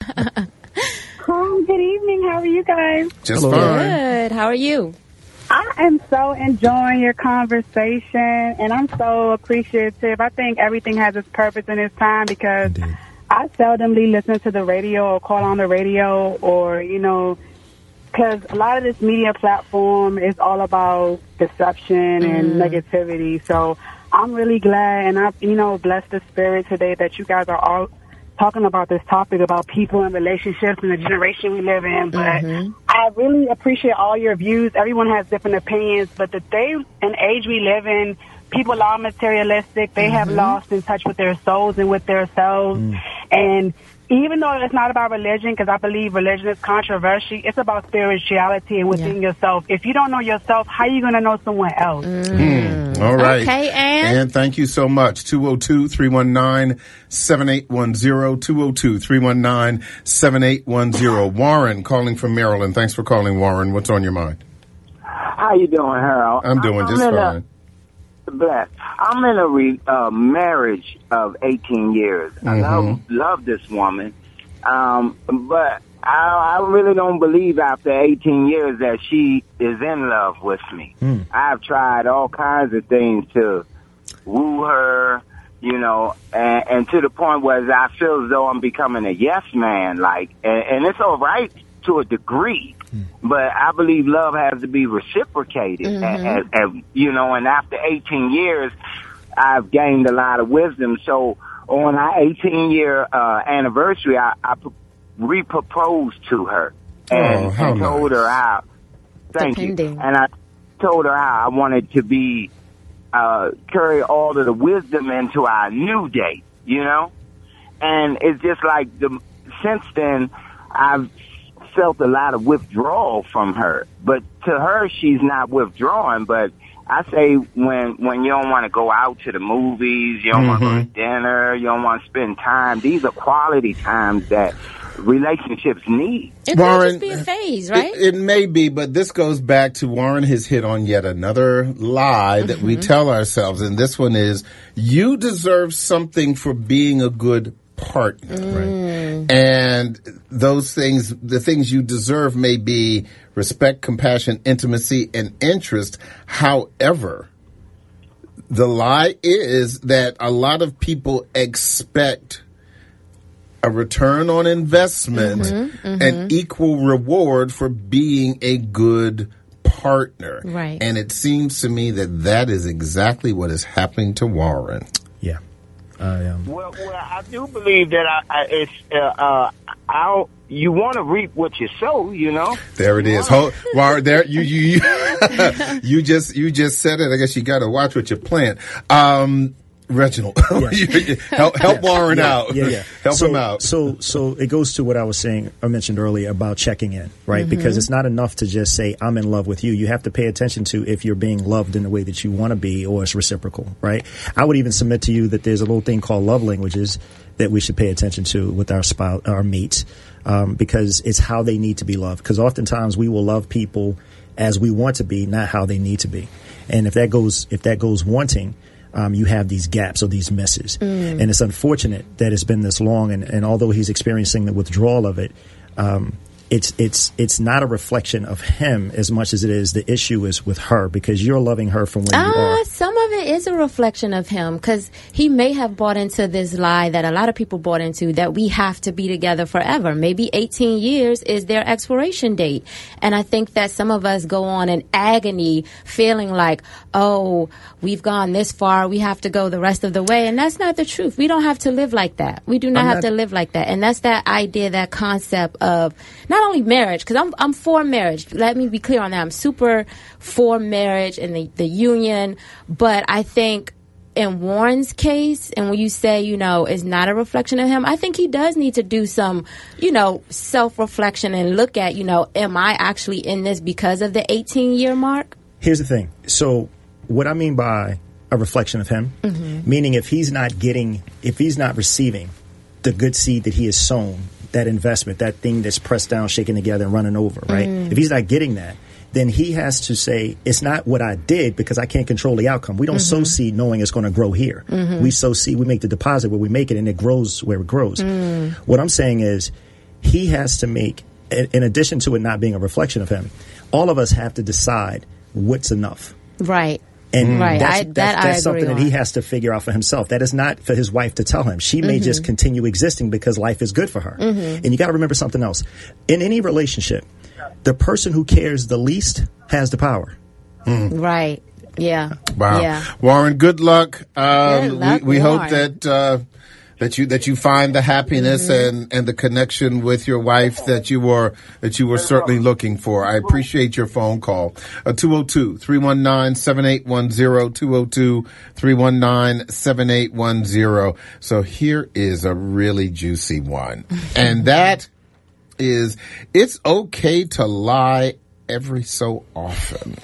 Speaker 7: Oh, good evening. How are you guys?
Speaker 2: Just
Speaker 4: Hello.
Speaker 2: fine.
Speaker 3: Good. How are you?
Speaker 7: I am so enjoying your conversation, and I'm so appreciative. I think everything has its purpose and its time because Indeed. I seldomly listen to the radio or call on the radio or, you know, because a lot of this media platform is all about deception mm. and negativity. So I'm really glad, and I, you know, bless the spirit today that you guys are all talking about this topic about people and relationships and the generation we live in. But mm-hmm. I really appreciate all your views. Everyone has different opinions, but the day and age we live in, people are materialistic. They mm-hmm. have lost in touch with their souls and with their selves. Mm. And even though it's not about religion, because I believe religion is controversial, it's about spirituality and within yeah. yourself. If you don't know yourself, how are you going to know someone else?
Speaker 3: Mm.
Speaker 2: Mm. All right.
Speaker 3: Okay, Ann.
Speaker 2: Ann, thank you so much. two oh two, three one nine, seven eight one zero. two oh two, three one nine, seven eight one zero. Warren calling from Maryland. Thanks for calling, Warren. What's on your mind?
Speaker 8: How you doing, Harold?
Speaker 2: I'm doing just
Speaker 8: I'm
Speaker 2: fine.
Speaker 8: A, bless. I'm in a re, uh, marriage of eighteen years. Mm-hmm. I love, love this woman, um, but I, I really don't believe after eighteen years that she is in love with me. Mm. I've tried all kinds of things to woo her, you know, and, and to the point where I feel as though I'm becoming a yes man, like, and, and it's all right to a degree, mm. but I believe love has to be reciprocated, mm-hmm. and, and, and, you know, and after eighteen years, I've gained a lot of wisdom. So on our eighteen year uh, anniversary, I, I re-proposed to her and,
Speaker 2: oh,
Speaker 8: and told
Speaker 2: nice.
Speaker 8: her how, thank
Speaker 3: Depending.
Speaker 8: you, and I told her how I wanted to be, uh, carry all of the wisdom into our new date, you know? And it's just like, the since then, I've felt a lot of withdrawal from her. But to her, she's not withdrawing, but I say when when you don't want to go out to the movies, you don't mm-hmm. want to go to dinner, you don't want to spend time, these are quality times that relationships need.
Speaker 3: It
Speaker 2: Warren,
Speaker 3: could just be a phase, right?
Speaker 2: It, it may be, but this goes back to Warren has hit on yet another lie that mm-hmm. we tell ourselves, and this one is, you deserve something for being a good partner.
Speaker 3: Mm.
Speaker 2: Right? And those things, the things you deserve may be respect, compassion, intimacy, and interest. However, the lie is that a lot of people expect a return on investment, mm-hmm, mm-hmm. an equal reward for being a good partner.
Speaker 3: Right.
Speaker 2: And it seems to me that that is exactly what is happening to Warren.
Speaker 4: Yeah. I, um,
Speaker 8: well, well, I do believe that I, I, it's uh, uh, I'll, you want to reap what you sow, you know.
Speaker 2: There it is. Hold, Warren, there you you you, you just you just said it. I guess you got to watch what you plant. Um, Reginald, yeah. help, help
Speaker 4: yeah.
Speaker 2: Warren
Speaker 4: yeah.
Speaker 2: out.
Speaker 4: Yeah, yeah.
Speaker 2: help
Speaker 4: so,
Speaker 2: him out.
Speaker 4: So, so it goes to what I was saying, I mentioned earlier about checking in, right? Mm-hmm. Because it's not enough to just say, I'm in love with you. You have to pay attention to if you're being loved in the way that you want to be, or it's reciprocal, right? I would even submit to you that there's a little thing called love languages that we should pay attention to with our spouse, our mates, um, because it's how they need to be loved. Because oftentimes we will love people as we want to be, not how they need to be. And if that goes, if that goes wanting, Um, you have these gaps or these misses. Mm. And it's unfortunate that it's been this long. And, and although he's experiencing the withdrawal of it, um, it's it's it's not a reflection of him as much as it is the issue is with her, because you're loving her from where
Speaker 3: uh,
Speaker 4: you are.
Speaker 3: Some of it is a reflection of him, because he may have bought into this lie that a lot of people bought into, that we have to be together forever. Maybe eighteen years is their expiration date. And I think that some of us go on in agony feeling like, oh, we've gone this far, we have to go the rest of the way. And that's not the truth. We don't have to live like that. We do not I'm have not- to live like that. And that's that idea, that concept of not only marriage, because I'm I'm for marriage. Let me be clear on that. I'm super for marriage and the, the union. But I think in Warren's case, and when you say, you know, it's not a reflection of him, I think he does need to do some, you know, self-reflection and look at, you know, am I actually in this because of the eighteen-year mark?
Speaker 4: Here's the thing. So what I mean by a reflection of him, mm-hmm. meaning if he's not getting, if he's not receiving the good seed that he has sown, that investment, that thing that's pressed down, shaken together, and running over, right? Mm. If he's not getting that, then he has to say, it's not what I did, because I can't control the outcome. We don't mm-hmm. sow seed knowing it's going to grow here. Mm-hmm. We sow seed, we make the deposit where we make it, and it grows where it grows. Mm. What I'm saying is, he has to make, in addition to it not being a reflection of him, all of us have to decide what's enough.
Speaker 3: Right.
Speaker 4: And
Speaker 3: right.
Speaker 4: that's,
Speaker 3: I,
Speaker 4: that's,
Speaker 3: that
Speaker 4: that's
Speaker 3: I
Speaker 4: something
Speaker 3: agree
Speaker 4: that he
Speaker 3: on.
Speaker 4: has to figure out for himself. That is not for his wife to tell him. She may mm-hmm. just continue existing because life is good for her. Mm-hmm. And you got to remember something else. In any relationship, the person who cares the least has the power.
Speaker 3: Mm. Right. Yeah.
Speaker 2: Wow.
Speaker 3: Yeah.
Speaker 2: Warren, good luck. Um,
Speaker 3: good luck,
Speaker 2: we we
Speaker 3: Warren.
Speaker 2: hope that uh, that you that you find the happiness mm-hmm. and, and the connection with your wife that you were that you were certainly looking for. I appreciate your phone call. Uh, two oh two, three one nine, seven eight one zero, two oh two, three one nine, seven eight one zero. So here is a really juicy one. And that is, it's okay to lie every so often.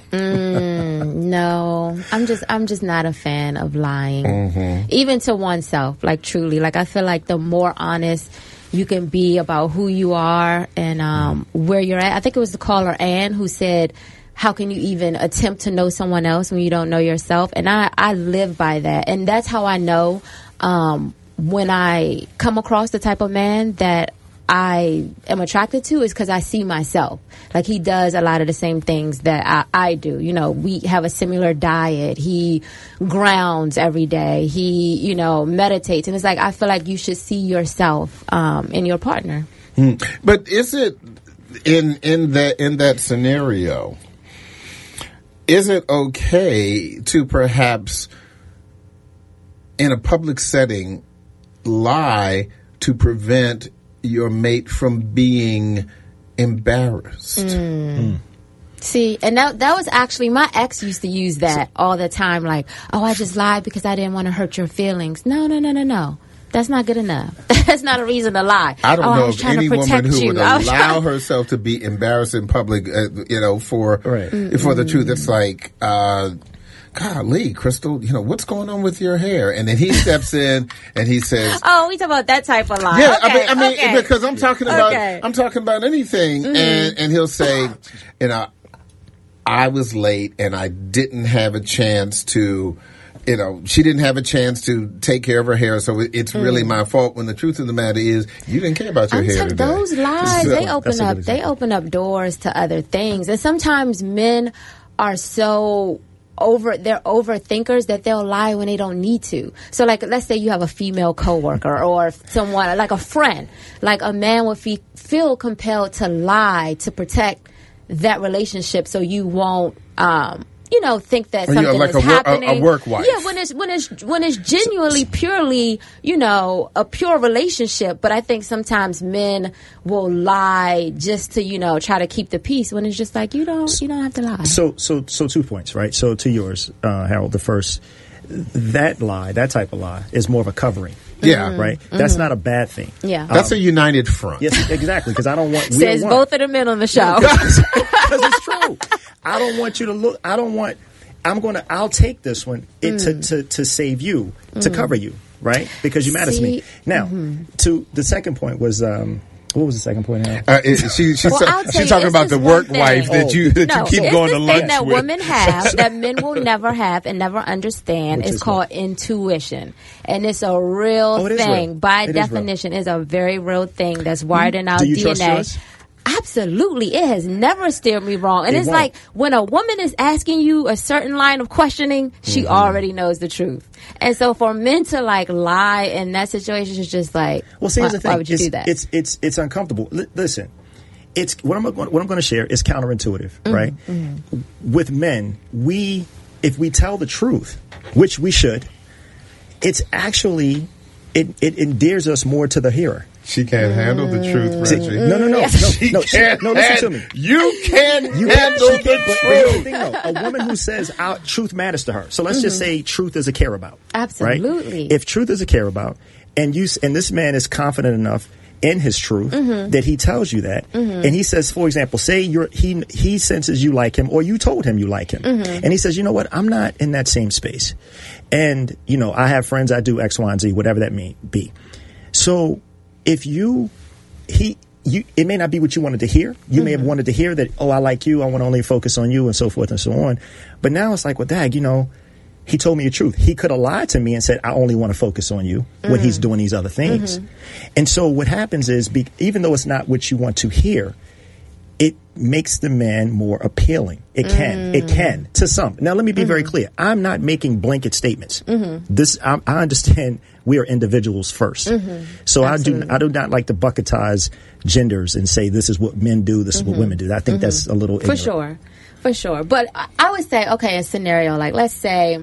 Speaker 3: mm, no, I'm just I'm just not a fan of lying, mm-hmm. even to oneself. Like truly, like I feel like the more honest you can be about who you are and um, where you're at. I think it was the caller Ann who said, how can you even attempt to know someone else when you don't know yourself? And I, I live by that. And that's how I know um, when I come across the type of man that I am attracted to is because I see myself. Like, he does a lot of the same things that I, I do. You know, we have a similar diet. He grounds every day. He, you know, meditates. And it's like, I feel like you should see yourself um, in your partner.
Speaker 2: Mm. But is it in in that in that scenario, is it okay to perhaps in a public setting lie to prevent your mate from being embarrassed?
Speaker 3: Mm.
Speaker 2: Mm.
Speaker 3: See, and that that was actually, my ex used to use that all the time. Like, oh, I just lied because I didn't want to hurt your feelings. No, no, no, no, no. That's not good enough. That's not a reason to lie.
Speaker 2: I don't
Speaker 3: oh,
Speaker 2: know
Speaker 3: I was
Speaker 2: of
Speaker 3: trying
Speaker 2: any
Speaker 3: to
Speaker 2: woman who
Speaker 3: you.
Speaker 2: would allow herself to be embarrassed in public, uh, you know, for
Speaker 4: right.
Speaker 2: for the truth. It's like, uh, golly, Crystal, you know, what's going on with your hair? And then he steps in and he says,
Speaker 3: oh, we talk about that type of lie.
Speaker 2: yeah,
Speaker 3: okay,
Speaker 2: I mean, I mean
Speaker 3: okay.
Speaker 2: because I'm talking about,
Speaker 3: okay.
Speaker 2: I'm talking about anything. Mm-hmm. And, and he'll say, you know, I was late and I didn't have a chance to, you know, she didn't have a chance to take care of her hair, so it's mm. really my fault. When the truth of the matter is, you didn't care about your
Speaker 3: I'm
Speaker 2: hair
Speaker 3: t-
Speaker 2: today.
Speaker 3: Those lies,
Speaker 2: so,
Speaker 3: they open up, they open up doors to other things. And sometimes men are so over, they're overthinkers that they'll lie when they don't need to. So, like, let's say you have a female coworker or someone, like a friend, like a man would fe- feel compelled to lie to protect that relationship, so you won't, um, you know, think that something
Speaker 2: yeah, like
Speaker 3: is
Speaker 2: a wor-
Speaker 3: happening.
Speaker 2: A, a work wife.
Speaker 3: Yeah, when it's when it's when it's genuinely, purely, you know, a pure relationship. But I think sometimes men will lie just to, you know, try to keep the peace. When it's just like, you don't you don't have to lie.
Speaker 4: So so so two points, right? So to yours, uh, Harold. The first, that lie, that type of lie, is more of a covering.
Speaker 2: Yeah.
Speaker 4: Right?
Speaker 3: Mm-hmm.
Speaker 4: That's not a bad thing.
Speaker 3: Yeah.
Speaker 2: That's
Speaker 4: um,
Speaker 2: a united front.
Speaker 4: Yes, exactly. Because I don't want. We
Speaker 3: Says
Speaker 4: don't want,
Speaker 3: both of the men on the show.
Speaker 4: Because it's true. I don't want you to look. I don't want. I'm going to. I'll take this one it, mm. to, to to save you, mm. to cover you, right? Because you matter to me. Now, mm-hmm. to the second point was. Um, What was the second point?
Speaker 2: Uh, it, she, she's
Speaker 3: well,
Speaker 2: so, she's talking about the work wife that
Speaker 3: oh.
Speaker 2: you that
Speaker 3: no,
Speaker 2: you keep
Speaker 3: it's
Speaker 2: going
Speaker 3: the
Speaker 2: to
Speaker 3: thing
Speaker 2: lunch
Speaker 3: that
Speaker 2: with.
Speaker 3: women have that men will never have and never understand.
Speaker 4: Which
Speaker 3: is,
Speaker 4: is
Speaker 3: called
Speaker 4: what?
Speaker 3: intuition, and it's a real
Speaker 4: oh, it
Speaker 3: thing.
Speaker 4: Real.
Speaker 3: By
Speaker 4: it
Speaker 3: definition, is, is a very real thing that's wired in our
Speaker 4: Do you
Speaker 3: D N A.
Speaker 4: Trust yours?
Speaker 3: Absolutely. It has never steered me wrong. And
Speaker 4: it
Speaker 3: it's
Speaker 4: won't.
Speaker 3: like when a woman is asking you a certain line of questioning, she mm-hmm. already knows the truth. And so for men to like lie in that situation is just like,
Speaker 4: well, see, here's
Speaker 3: why,
Speaker 4: the thing.
Speaker 3: why would you
Speaker 4: it's,
Speaker 3: do that?
Speaker 4: It's, it's, it's uncomfortable. L- listen, it's what I'm, what I'm going to share is counterintuitive,
Speaker 3: mm-hmm.
Speaker 4: right? Mm-hmm. With men, we, if we tell the truth, which we should, it's actually, it, it endears us more to the hearer.
Speaker 2: She can't handle the truth, Reggie.
Speaker 4: No, no, no, no,
Speaker 2: she
Speaker 4: no, she,
Speaker 2: can't
Speaker 4: no. Listen to me.
Speaker 2: You can
Speaker 4: you
Speaker 2: handle
Speaker 4: can,
Speaker 2: the
Speaker 4: but, but here's the thing, though. A woman who says our truth matters to her. So let's mm-hmm. just say truth is a care about.
Speaker 3: Absolutely.
Speaker 4: Right? If truth is a care about, and you and this man is confident enough in his truth mm-hmm. that he tells you that, mm-hmm. and he says, for example, say you're he he senses you like him, or you told him you like him, mm-hmm. and he says, you know what, I'm not in that same space, and you know I have friends, I do X, Y, and Z, whatever that may be. So if you He, you, it may not be what you wanted to hear. You mm-hmm. may have wanted to hear that, oh, I like you, I want to only focus on you, and so forth and so on. But now it's like, well, Dag, you know, he told me the truth. He could have lied to me and said, I only want to focus on you mm-hmm. when he's doing these other things. Mm-hmm. And so what happens is, be, even though it's not what you want to hear, it makes the man more appealing. It can. Mm. It can to some. Now, let me be mm-hmm. very clear. I'm not making blanket statements. Mm-hmm. This I, I understand we are individuals first. Mm-hmm. So Absolutely. I do I do not like to bucketize genders and say this is what men do, this mm-hmm. is what women do. I think mm-hmm. that's a little ignorant.
Speaker 3: For sure. For sure. But I would say, okay, a scenario like, let's say,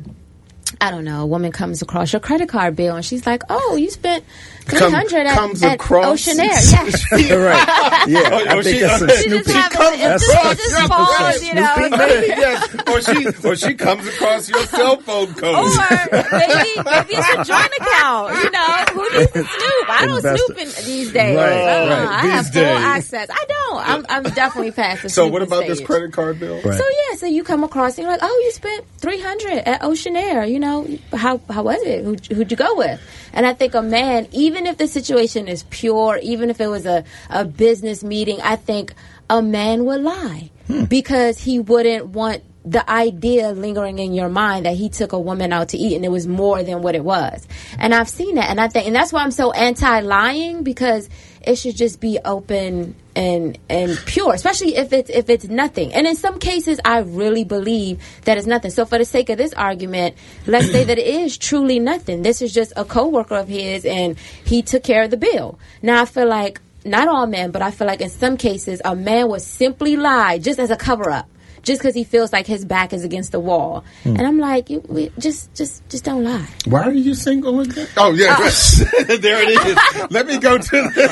Speaker 3: I don't know, a woman comes across your credit card bill and she's like, oh, you spent three hundred
Speaker 2: Come,
Speaker 3: at, at Oceanair. Yeah.
Speaker 4: Right. Yeah.
Speaker 2: Oh,
Speaker 4: I
Speaker 2: oh,
Speaker 4: think
Speaker 2: she,
Speaker 4: that's some
Speaker 2: uh,
Speaker 4: Snoopy.
Speaker 3: She comes, it just, it just falls, you know.
Speaker 2: yes. Or she or she comes across your cell phone code.
Speaker 3: Or maybe maybe it's a joint account. You know, who needs to snoop? I don't
Speaker 4: Investor.
Speaker 3: snoop in these days.
Speaker 2: Right,
Speaker 3: uh,
Speaker 2: right.
Speaker 3: I
Speaker 2: These
Speaker 3: have full
Speaker 2: days.
Speaker 3: access. I don't. I'm I'm definitely past the
Speaker 2: So what
Speaker 3: snooping
Speaker 2: about
Speaker 3: stage.
Speaker 2: this credit card bill?
Speaker 4: Right.
Speaker 3: So yeah, so you come across and you're like, oh, you spent three hundred at Oceanair. You know, how how was it? Who, who'd you go with? And I think a man, even if the situation is pure, even if it was a, a business meeting, I think a man would lie
Speaker 4: Hmm.
Speaker 3: because he wouldn't want the idea lingering in your mind that he took a woman out to eat and it was more than what it was. And I've seen that, and I think, and that's why I'm so anti-lying, because it should just be open and and pure, especially if it's if it's nothing. And in some cases, I really believe that it's nothing. So for the sake of this argument, let's say that it is truly nothing. This is just a coworker of his, and he took care of the bill. Now I feel like, not all men, but I feel like in some cases, a man would simply lie just as a cover-up, just because he feels like his back is against the wall. Hmm. And I'm like, you, we, just, just, just don't lie.
Speaker 2: Why are you single again? Oh yeah, uh, there it is. Let me go to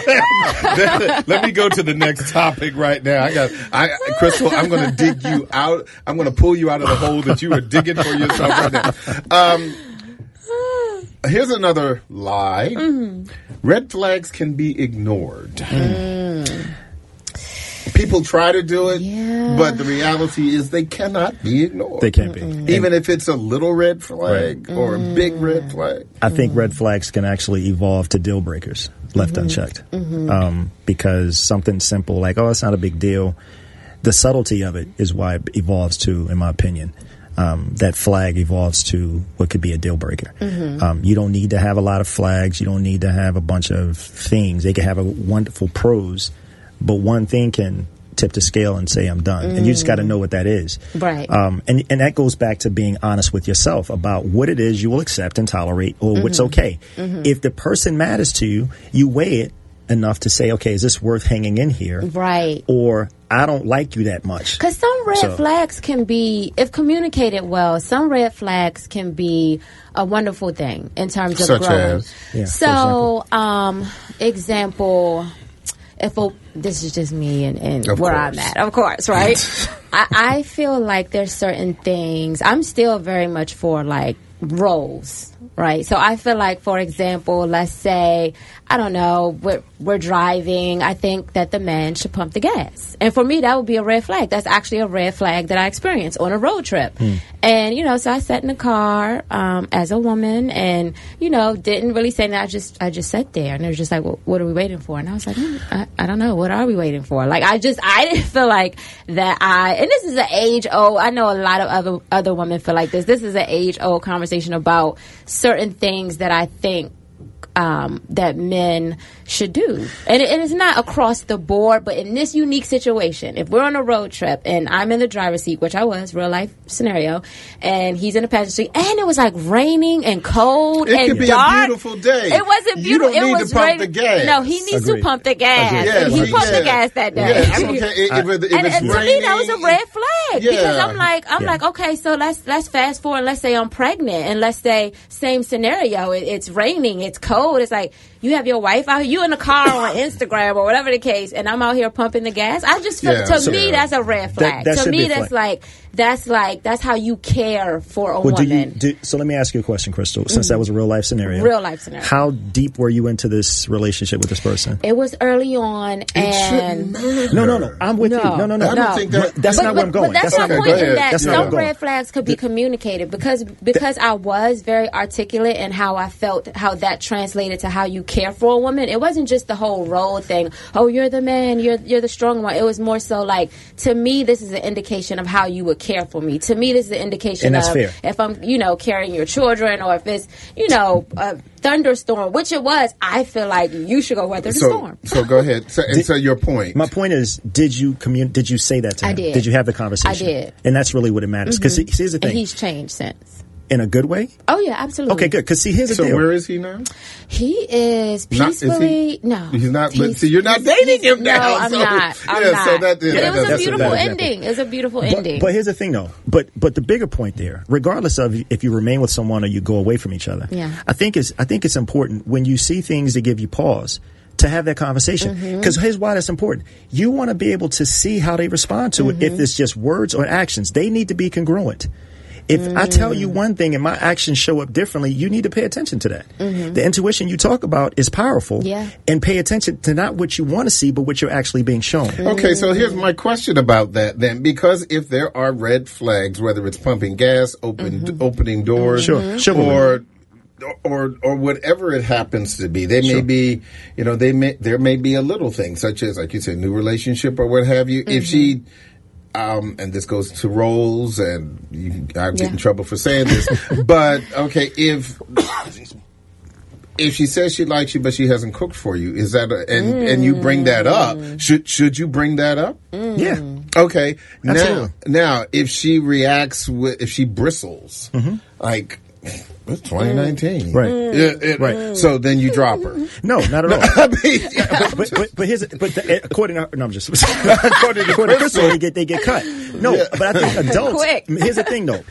Speaker 2: the, let me go to the next topic right now. I got, I, Crystal, I'm going to dig you out. I'm going to pull you out of the hole that you are digging for yourself right now. Um, here's another lie. Mm-hmm. Red flags can be ignored. Mm. People try to do it,
Speaker 3: yeah.
Speaker 2: but the reality is they cannot be ignored.
Speaker 4: They can't be.
Speaker 3: Mm-mm.
Speaker 2: Even if it's a little red flag
Speaker 4: right.
Speaker 2: or a big red flag.
Speaker 4: I think mm-hmm. red flags can actually evolve to deal breakers left mm-hmm. unchecked.
Speaker 3: Mm-hmm.
Speaker 4: Um, because something simple like, oh, it's not a big deal. The subtlety of it is why it evolves to, in my opinion, um, that flag evolves to what could be a deal breaker. Mm-hmm. Um, you don't need to have a lot of flags. You don't need to have a bunch of things. They can have a wonderful pros, but one thing can tip the scale and say I'm done. Mm. And you just got to know what that is.
Speaker 3: Right.
Speaker 4: Um, and, and that goes back to being honest with yourself about what it is you will accept and tolerate or mm-hmm. what's okay. Mm-hmm. If the person matters to you, you weigh it enough to say, okay, is this worth hanging in here?
Speaker 3: Right.
Speaker 4: Or I don't like you that much.
Speaker 3: Because some red
Speaker 4: so.
Speaker 3: flags can be, if communicated well, some red flags can be a wonderful thing in terms of
Speaker 2: Such
Speaker 3: growing.
Speaker 2: As?
Speaker 4: Yeah,
Speaker 3: so, example. um, example, if a, this is just me and, and where
Speaker 2: course.
Speaker 3: I'm at, of course, right? I, I feel like there's certain things, I'm still very much for like roles, right? So I feel like, for example, let's say, I don't know, we're, we're driving. I think that the man should pump the gas. And for me, that would be a red flag. That's actually a red flag that I experienced on a road trip. Mm. And, you know, so I sat in the car um, as a woman and, you know, didn't really say that. I just I just sat there. And they were just like, well, what are we waiting for? And I was like, hmm, I, I don't know. What are we waiting for? Like, I just, I didn't feel like that I, and this is an age-old, I know a lot of other, other women feel like this. This is an age-old conversation about certain things that I think Um, that men should do. And it, it is not across the board, but in this unique situation, if we're on a road trip and I'm in the driver's seat, which I was, real life scenario, and he's in the passenger seat, and it was like raining and cold
Speaker 2: it
Speaker 3: and
Speaker 2: could be
Speaker 3: dark.
Speaker 2: a beautiful day.
Speaker 3: It wasn't beautiful.
Speaker 2: You don't need
Speaker 3: it was
Speaker 2: to pump
Speaker 3: raining.
Speaker 2: the gas.
Speaker 3: No, he needs
Speaker 4: Agreed.
Speaker 3: to pump the gas.
Speaker 2: Yes,
Speaker 3: and he
Speaker 2: he-
Speaker 3: pumped
Speaker 2: yeah.
Speaker 3: the gas that day.
Speaker 2: Yes,
Speaker 3: I mean,
Speaker 2: okay. If, if, if
Speaker 3: and,
Speaker 2: it's
Speaker 3: and to
Speaker 2: raining,
Speaker 3: me, that was a red flag
Speaker 2: Yeah.
Speaker 3: because I'm like, I'm
Speaker 4: Yeah.
Speaker 3: like, okay, so let's let's fast forward. Let's say I'm pregnant, and let's say same scenario. It, it's raining, it's cold. It's like you have your wife out here, you in the car on Instagram or whatever the case, and I'm out here pumping the gas. I just feel
Speaker 2: Yeah.
Speaker 3: to
Speaker 2: So-
Speaker 3: me that's a red flag.
Speaker 4: That- that
Speaker 3: to
Speaker 4: should
Speaker 3: me,
Speaker 4: be a
Speaker 3: that's
Speaker 4: flag.
Speaker 3: like that's like that's how you care for a
Speaker 4: Well, do you,
Speaker 3: woman.
Speaker 4: do, so let me ask you a question, Crystal, since that was a real life scenario.
Speaker 3: Real life scenario.
Speaker 4: How deep were you into this relationship with this person?
Speaker 3: It was early on,
Speaker 2: It shouldn't
Speaker 3: and
Speaker 2: matter.
Speaker 4: No, no, no. I'm with
Speaker 3: No.
Speaker 4: you. No, no, no.
Speaker 2: I don't think that-
Speaker 4: That's
Speaker 3: but,
Speaker 4: not
Speaker 3: but,
Speaker 4: where I'm going.
Speaker 3: But that's,
Speaker 4: not
Speaker 3: my
Speaker 2: okay,
Speaker 3: point
Speaker 2: go
Speaker 3: in
Speaker 2: ahead.
Speaker 3: that
Speaker 4: That's not where
Speaker 3: some
Speaker 4: I'm going.
Speaker 3: red flags could be communicated because because I was very articulate in how I felt, how that translated to how you care for a woman. It wasn't just the whole role thing. Oh, you're the man. You're you're the strong one. It was more so like, to me, this is an indication of how you would care for me. To me, this is an indication
Speaker 4: And that's
Speaker 3: of
Speaker 4: fair.
Speaker 3: if I'm, you know, carrying your children, or if it's, you know, a thunderstorm, which it was. I feel like you should go weather the
Speaker 2: So,
Speaker 3: storm.
Speaker 2: so go ahead. So, and so your point.
Speaker 4: My point is, did you commun- Did you say that to
Speaker 3: I
Speaker 4: him?
Speaker 3: did.
Speaker 4: Did you have the conversation?
Speaker 3: I did.
Speaker 4: And that's really what it matters. Because
Speaker 3: Mhm.
Speaker 4: here's the
Speaker 3: And
Speaker 4: thing.
Speaker 3: he's changed since.
Speaker 4: In a good way?
Speaker 3: Oh yeah, absolutely.
Speaker 4: Okay, good. Because see, here's the
Speaker 2: So
Speaker 4: deal.
Speaker 2: where is he now?
Speaker 3: He is
Speaker 2: Not- is he-
Speaker 3: peacefully no.
Speaker 2: He's not. But
Speaker 3: He's-
Speaker 2: see, you're not
Speaker 3: he's-
Speaker 2: dating
Speaker 3: he's-
Speaker 2: him now.
Speaker 3: No, I'm
Speaker 2: so,
Speaker 3: not. I'm
Speaker 2: yeah,
Speaker 3: not.
Speaker 2: so that, yeah,
Speaker 3: But it was
Speaker 2: that's
Speaker 3: a beautiful
Speaker 4: bad example.
Speaker 3: ending. It was a beautiful
Speaker 4: But,
Speaker 3: ending.
Speaker 4: but here's the thing, though. But but the bigger point there, regardless of if you remain with someone or you go away from each other,
Speaker 3: Yeah.
Speaker 4: I think it's I think it's important when you see things that give you pause to have that conversation.
Speaker 3: Mm-hmm.
Speaker 4: Because here's why that's important. You want to be able to see how they respond to it.
Speaker 3: Mm-hmm.
Speaker 4: If it's just words or actions, they need to be congruent. If mm. I tell you one thing and my actions show up differently, you need to pay attention to that. Mm-hmm. The intuition you talk about is powerful.
Speaker 3: Yeah.
Speaker 4: And pay attention to not what you want to see, but what you're actually being shown.
Speaker 2: Okay, so here's my question about that then. Because if there are red flags, whether it's pumping gas, open,
Speaker 3: Mm-hmm.
Speaker 2: opening doors,
Speaker 4: Sure. Chivalry.
Speaker 2: or or or whatever it happens to be. They may
Speaker 4: Sure.
Speaker 2: be, you know, they may there may be a little thing such as, like you said, new relationship or what have you.
Speaker 3: Mm-hmm.
Speaker 2: If she, um, and this goes to roles, and you, I get
Speaker 3: Yeah.
Speaker 2: in trouble for saying this, but okay, if if she says she likes you but she hasn't cooked for you, is that a, and
Speaker 3: Mm.
Speaker 2: and you bring that up? Should should you bring that up?
Speaker 3: Mm.
Speaker 4: Yeah.
Speaker 2: Okay. Now,
Speaker 4: Absolutely.
Speaker 2: now, if she reacts with, if she bristles, like it's twenty nineteen,
Speaker 4: Right.
Speaker 2: It- it-
Speaker 4: Right.
Speaker 2: So then you drop her.
Speaker 4: No, not at all.
Speaker 2: I mean, yeah,
Speaker 4: but, but, but here's but the, according to no, I'm just according to Crystal, they get they get cut. No,
Speaker 2: Yeah.
Speaker 4: but I think adults.
Speaker 3: Quick.
Speaker 4: Here's the thing, though: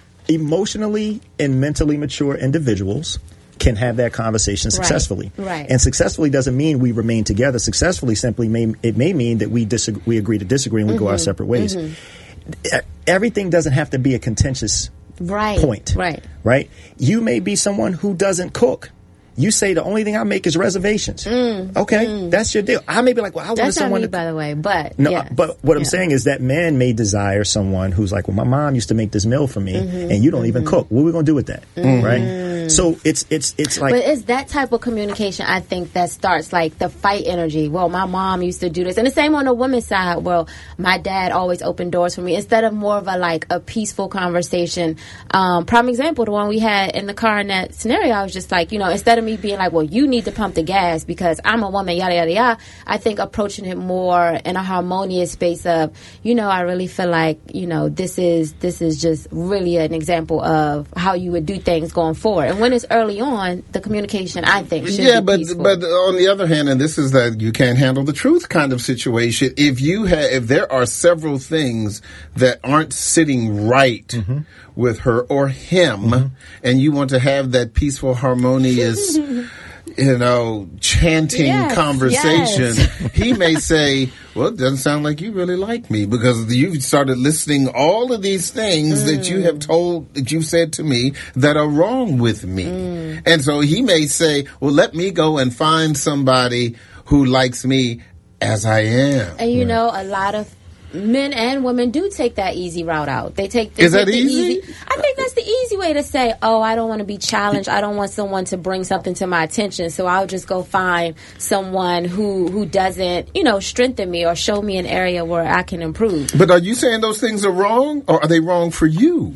Speaker 4: emotionally and mentally mature individuals can have that conversation successfully.
Speaker 3: Right.
Speaker 4: And successfully doesn't mean we remain together. Successfully simply may it may mean that we disagree, we agree to disagree, and we go our separate ways. E- Everything doesn't have to be a contentious
Speaker 3: Right.
Speaker 4: point.
Speaker 3: Right.
Speaker 4: Right? You may be someone who doesn't cook. You say the only thing I make is reservations. Okay, that's your deal. I may be like, well, I wanted
Speaker 3: That's not
Speaker 4: someone
Speaker 3: me,
Speaker 4: to.
Speaker 3: by the way, but
Speaker 4: No,
Speaker 3: yes.
Speaker 4: but what I'm
Speaker 3: Yeah.
Speaker 4: saying is that man may desire someone who's like, well, my mom used to make this meal for me, and you don't even cook. What are we gonna do with that, right? So it's it's it's like.
Speaker 3: But it's that type of communication, I think, that starts like the fight energy. Well, my mom used to do this. And the same on the women's side. Well, my dad always opened doors for me. Instead of more of a like a peaceful conversation. Um, prime example, the one we had in the car in that scenario, I was just like, you know, instead of me being like, well, you need to pump the gas because I'm a woman, yada, yada, yada. I think approaching it more in a harmonious space of, you know, I really feel like, you know, this is this is just really an example of how you would do things going forward. And when it's early on, the communication, I think, should
Speaker 2: Yeah,
Speaker 3: be
Speaker 2: but
Speaker 3: peaceful.
Speaker 2: but on the other hand, and this is that you can't handle the truth kind of situation. If you have, if there are several things that aren't sitting right with her or him, and you want to have that peaceful, harmonious, you know, chanting
Speaker 3: Yes,
Speaker 2: conversation,
Speaker 3: yes.
Speaker 2: he may say, well, it doesn't sound like you really like me because you've started listing all of these things that you have told, that you've said to me that are wrong with me. And so he may say, well, let me go and find somebody who likes me as I am.
Speaker 3: And you know, a lot of men and women do take that easy route out. They take they
Speaker 2: Is
Speaker 3: take
Speaker 2: that
Speaker 3: the
Speaker 2: easy?
Speaker 3: I think that's the easy way to say, oh, I don't want to be challenged. I don't want someone to bring something to my attention. So I'll just go find someone who, who doesn't, you know, strengthen me or show me an area where I can improve.
Speaker 2: But are you saying those things are wrong, or are they wrong for you?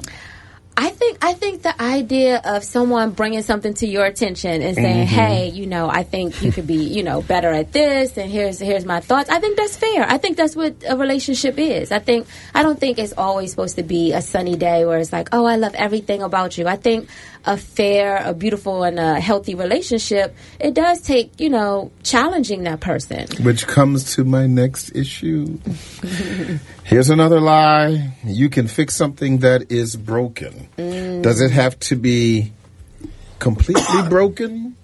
Speaker 3: I think I think the idea of someone bringing something to your attention and saying, "Hey, you know, I think you could be, you know, better at this, and here's here's my thoughts." I think that's fair. I think that's what a relationship is. I think I don't think it's always supposed to be a sunny day where it's like, "Oh, I love everything about you." I think a fair, a beautiful, and a healthy relationship, it does take, you know, challenging that person.
Speaker 2: Which comes to my next issue. Here's another lie. You can fix something that is broken. Does it have to be completely broken?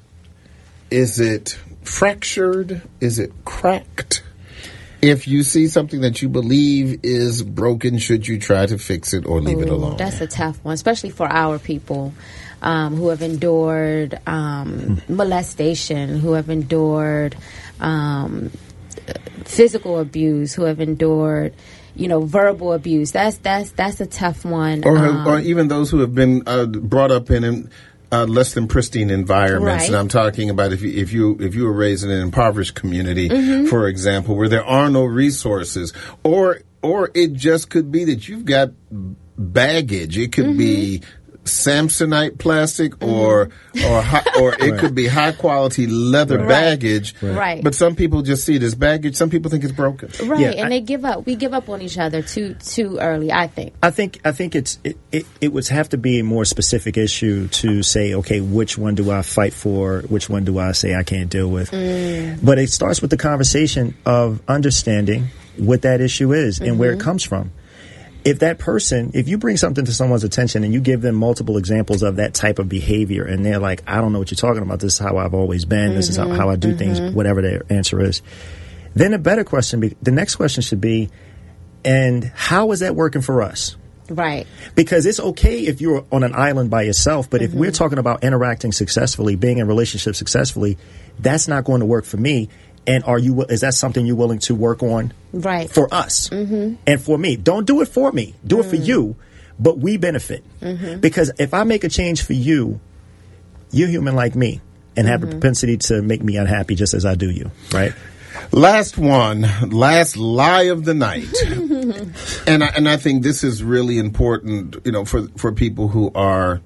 Speaker 2: Is it fractured? Is it cracked? If you see something that you believe is broken, should you try to fix it or leave it
Speaker 3: Ooh,
Speaker 2: alone?
Speaker 3: That's a tough one, especially for our people um, who have endured um, molestation, who have endured um, physical abuse, who have endured, you know, verbal abuse. That's that's that's a tough one.
Speaker 2: Or,
Speaker 3: Um,
Speaker 2: or even those who have been uh, brought up in uh, less than pristine environments.
Speaker 3: Right.
Speaker 2: And I'm talking about if you if you if you were raised in an impoverished community,
Speaker 3: Mm-hmm.
Speaker 2: for example, where there are no resources, or or it just could be that you've got baggage. It could be
Speaker 3: Mm-hmm.
Speaker 2: Samsonite plastic, or or hi, or it could be high quality leather
Speaker 3: Right.
Speaker 2: baggage.
Speaker 3: Right.
Speaker 2: But some people just see it as baggage. Some people think it's broken.
Speaker 3: right,
Speaker 4: Yeah,
Speaker 3: and
Speaker 4: I-
Speaker 3: they give up. We give up on each other too too early, I think.
Speaker 4: I think I think it's it, it, it would have to be a more specific issue to say, okay, which one do I fight for? Which one do I say I can't deal with? But it starts with the conversation of understanding what that issue is and where it comes from. If that person, if you bring something to someone's attention and you give them multiple examples of that type of behavior and they're like, I don't know what you're talking about. This is how I've always been. This is how, how I do things, whatever their answer is. Then a better question, be, the next question should be, and how is that working for us?
Speaker 3: Right.
Speaker 4: Because it's okay if you're on an island by yourself, but if we're talking about interacting successfully, being in relationships successfully, that's not going to work for me. And are you? Is that something you're willing to work on
Speaker 3: Right.
Speaker 4: for us mm-hmm. and for me? Don't do it for me. Do mm. it for you, but we benefit. Mm-hmm. Because if I make a change for you, you're human like me and have mm-hmm. a propensity to make me unhappy just as I do you, right?
Speaker 2: Last one, last lie of the night. and I, and I think this is really important, you know, for for people who are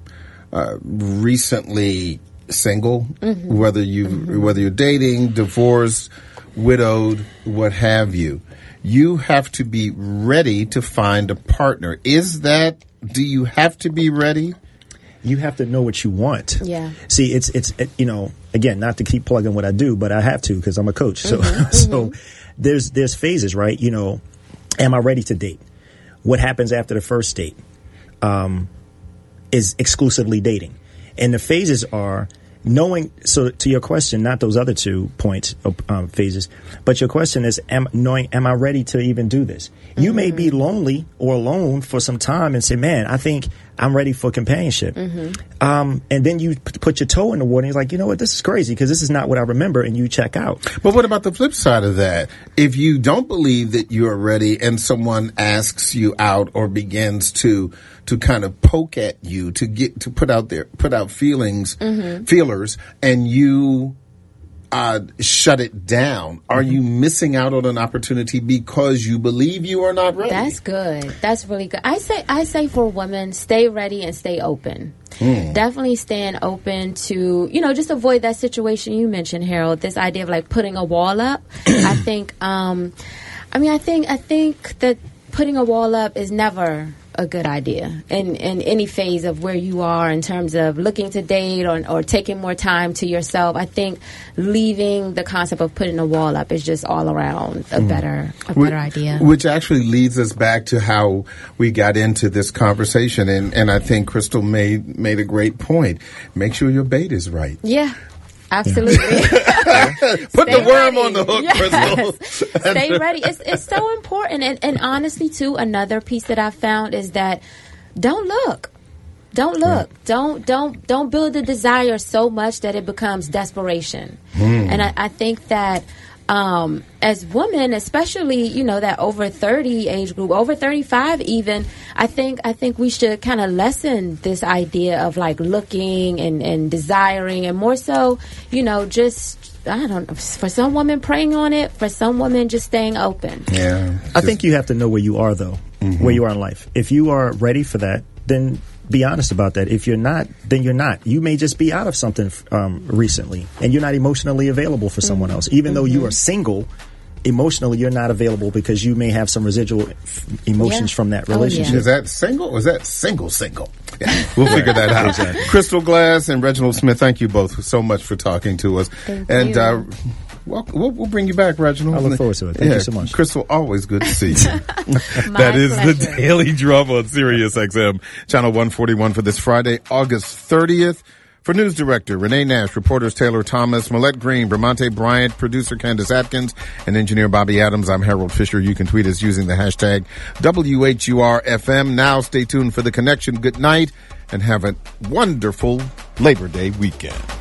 Speaker 2: uh, recently single, mm-hmm. whether you mm-hmm. whether you're dating, divorced, widowed, what have you. You have to be ready to find a partner. Is that, do you have to be ready?
Speaker 4: You have to know what you want. Yeah. See, it's, it's, it, you know, again, not to keep plugging what I do, but I have to because I'm a coach. So, mm-hmm. so there's, there's phases, right? You know, am I ready to date? What happens after the first date, um, is exclusively dating. And the phases are knowing, so to your question, not those other two points, um, phases, but your question is, am, knowing, am I ready to even do this? Mm-hmm. You may be lonely or alone for some time and say, man, I think I'm ready for companionship. Mm-hmm. Um, and then you p- put your toe in the water and you're like, you know what, this is crazy because this is not what I remember, and you check out.
Speaker 2: But what about the flip side of that? If you don't believe that you are ready and someone asks you out or begins to to kind of poke at you, to get to put out their put out feelings, mm-hmm. feelers, and you uh, shut it down, are mm-hmm. you missing out on an opportunity because you believe you are not ready?
Speaker 3: That's good. That's really good. I say I say for women, stay ready and stay open. Hmm. Definitely staying open to, you know, just avoid that situation you mentioned, Harold. This idea of like putting a wall up. I think, um, I mean, I think, I think that putting a wall up is never a good idea in, in any phase of where you are in terms of looking to date or, or taking more time to yourself. I think leaving the concept of putting a wall up is just all around a better a
Speaker 2: which,
Speaker 3: better idea.
Speaker 2: Which actually leads us back to how we got into this conversation. And, and I think Crystal made, made a great point. Make sure your bait is right.
Speaker 3: Yeah. Absolutely.
Speaker 2: Put Stay the worm ready. On the hook,
Speaker 3: yes.
Speaker 2: Crystal.
Speaker 3: Stay ready. It's it's so important. And, and honestly, too, another piece that I found is that don't look. Don't look. Right. Don't don't don't build a desire so much that it becomes desperation. Mm. And I, I think that um, as women, especially, you know, that over thirty age group, over thirty-five even, I think I think we should kind of lessen this idea of like looking and, and desiring, and more so, you know, just, I don't know, for some women preying on it, for some women just staying open.
Speaker 2: Yeah.
Speaker 4: I think you have to know where you are, though, mm-hmm. where you are in life. If you are ready for that, then be honest about that. If you're not, then you're not. You may just be out of something um, recently, and you're not emotionally available for someone mm-hmm. else. Even mm-hmm. though you are single, emotionally you're not available because you may have some residual f- emotions yeah. from that relationship.
Speaker 2: Oh, yeah. Is that single or is that single single? Yeah, we'll figure that out. Exactly. Crystal Glass and Reginald Smith, thank you both so much for talking to us.
Speaker 3: Thank
Speaker 2: and
Speaker 3: you.
Speaker 2: Uh, Well, we'll, we'll bring you back, Reginald.
Speaker 4: I look forward to it. Thank
Speaker 2: yeah,
Speaker 4: you so much.
Speaker 2: Crystal, always good to see you.
Speaker 3: That
Speaker 2: is
Speaker 3: pleasure.
Speaker 2: the Daily Drama on Sirius X M, Channel one forty-one for this Friday, August thirtieth. For News Director Renee Nash, reporters Taylor Thomas, Millette Green, Bramante Bryant, producer Candace Atkins, and engineer Bobby Adams, I'm Harold Fisher. You can tweet us using the hashtag W H U R F M. Now stay tuned for The Connection. Good night and have a wonderful Labor Day weekend.